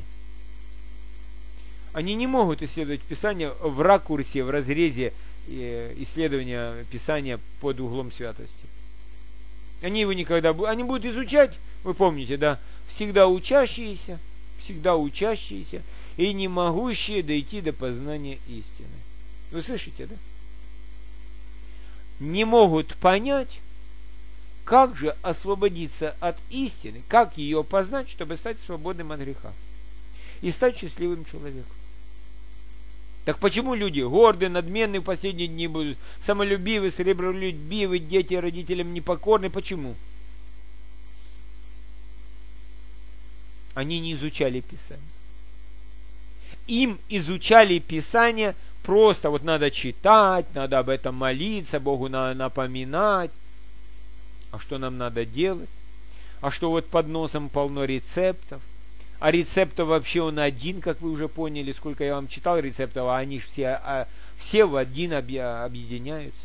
Они не могут исследовать Писание в ракурсе, в разрезе э, исследования Писания под углом святости. Они его никогда будут... Они будут изучать, вы помните, да, всегда учащиеся, всегда учащиеся и не могущие дойти до познания истины. Вы слышите, да? Не могут понять, как же освободиться от истины, как ее познать, чтобы стать свободным от греха и стать счастливым человеком. Так почему люди гордые, надменные в последние дни будут, самолюбивы, сребролюбивы, дети родителям непокорны? Почему? Они не изучали Писание. Им изучали Писание просто, вот надо читать, надо об этом молиться, Богу надо напоминать. А что нам надо делать? А что вот под носом полно рецептов? А рецептов вообще он один, как вы уже поняли, сколько я вам читал рецептов, а они все, а, все в один объединяются.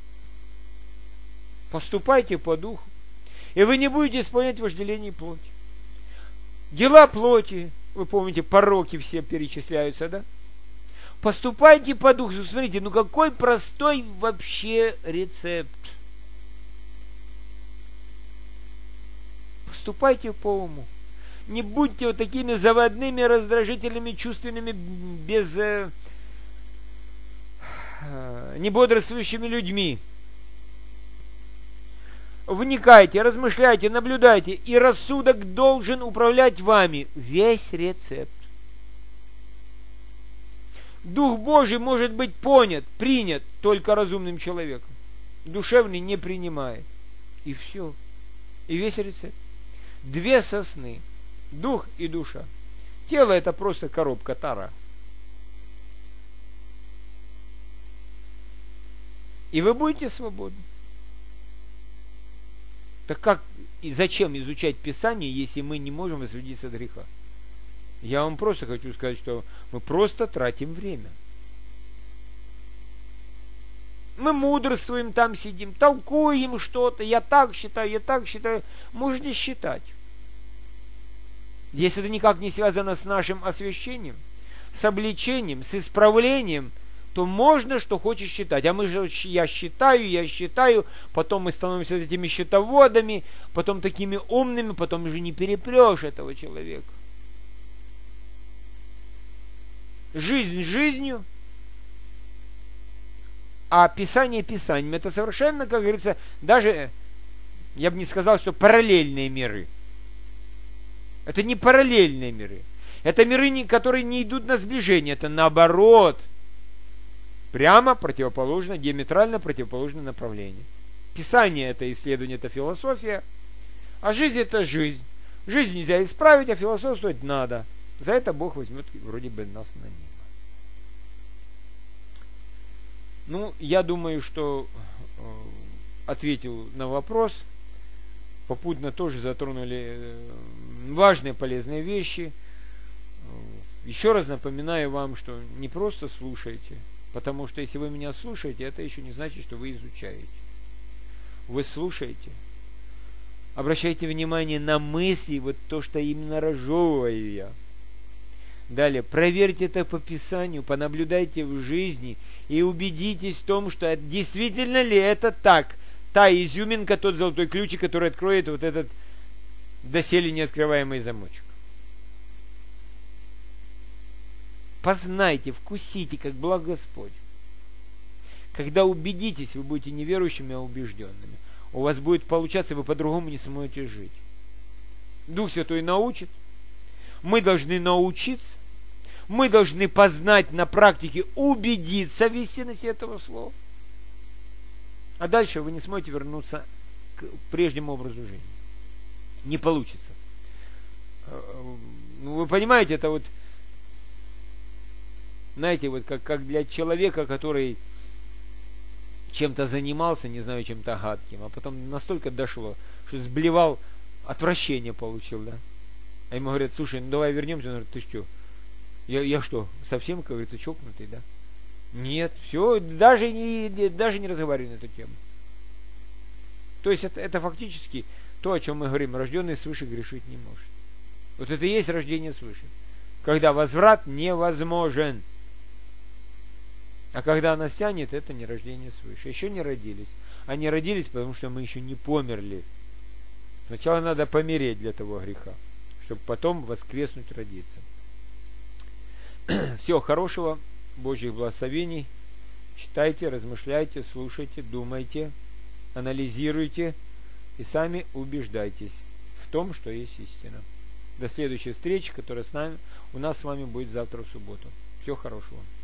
Поступайте по духу, и вы не будете исполнять вожделение плоти. Дела плоти, вы помните, пороки все перечисляются, да? Поступайте по духу. Смотрите, ну какой простой вообще рецепт. поступайте по уму. Не будьте вот такими заводными, раздражительными, чувственными, без... Э, э, небодрствующими людьми. Вникайте, размышляйте, наблюдайте, и рассудок должен управлять вами. Весь рецепт. Дух Божий может быть понят, принят только разумным человеком. Душевный не принимает. И все. И весь рецепт. Две сосны. Дух и душа. Тело это просто коробка, тара. И вы будете свободны. Так как и зачем изучать Писание, если мы не можем освободиться от греха? Я вам просто хочу сказать, что мы просто тратим время. Мы мудрствуем, там сидим, толкуем что-то, я так считаю, я так считаю. Можете считать. Если это никак не связано с нашим освящением, с обличением, с исправлением, то можно, что хочешь считать. А мы же, я считаю, я считаю, потом мы становимся этими счетоводами, потом такими умными, потом уже не перепрешь этого человека. Жизнь жизнью, а Писание Писанием. Это совершенно, как говорится, даже, я бы не сказал, что параллельные миры. Это не параллельные миры. Это миры, которые не идут на сближение. Это наоборот. Прямо противоположно, диаметрально противоположное направление. Писание это исследование, это философия. А жизнь это жизнь. Жизнь нельзя исправить, а философствовать надо. За это Бог возьмет вроде бы нас на небо. Ну, я думаю, что э, ответил на вопрос. Попутно тоже затронули э, важные, полезные вещи. Э, еще раз напоминаю вам, что не просто слушайте, потому что если вы меня слушаете, это еще не значит, что вы изучаете. Вы слушаете. Обращайте внимание на мысли, вот то, что именно разжевываю я. Далее, проверьте это по Писанию, понаблюдайте в жизни и убедитесь в том, что действительно ли это так. Та изюминка, тот золотой ключик, который откроет вот этот доселе неоткрываемый замочек. Познайте, вкусите, как благ Господь. Когда убедитесь, вы будете не верующими, а убежденными. У вас будет получаться, вы по-другому не сможете жить. Дух Святой научит. Мы должны научиться. Мы должны познать на практике, убедиться в истинности этого слова. А дальше вы не сможете вернуться к прежнему образу жизни. Не получится. Ну, вы понимаете, это вот, знаете, вот как, как для человека, который чем-то занимался, не знаю, чем-то гадким, а потом настолько дошло, что сблевал, отвращение получил, да? А ему говорят, слушай, ну давай вернемся. Он говорит, ты что? Я, я что, совсем, как говорится, чокнутый, да? Нет, все, даже не, даже не разговаривай на эту тему. То есть это, это фактически то, о чем мы говорим, рожденный свыше грешить не может. Вот это и есть рождение свыше. Когда возврат невозможен. А когда она стянет, это не рождение свыше. Еще не родились. А не родились, потому что мы еще не померли. Сначала надо помереть для того греха, чтобы потом воскреснуть, родиться. Всего хорошего, Божьих благословений. Читайте, размышляйте, слушайте, думайте, анализируйте и сами убеждайтесь в том, что есть истина. До следующей встречи, которая с нами, у нас с вами будет завтра в субботу. Всего хорошего.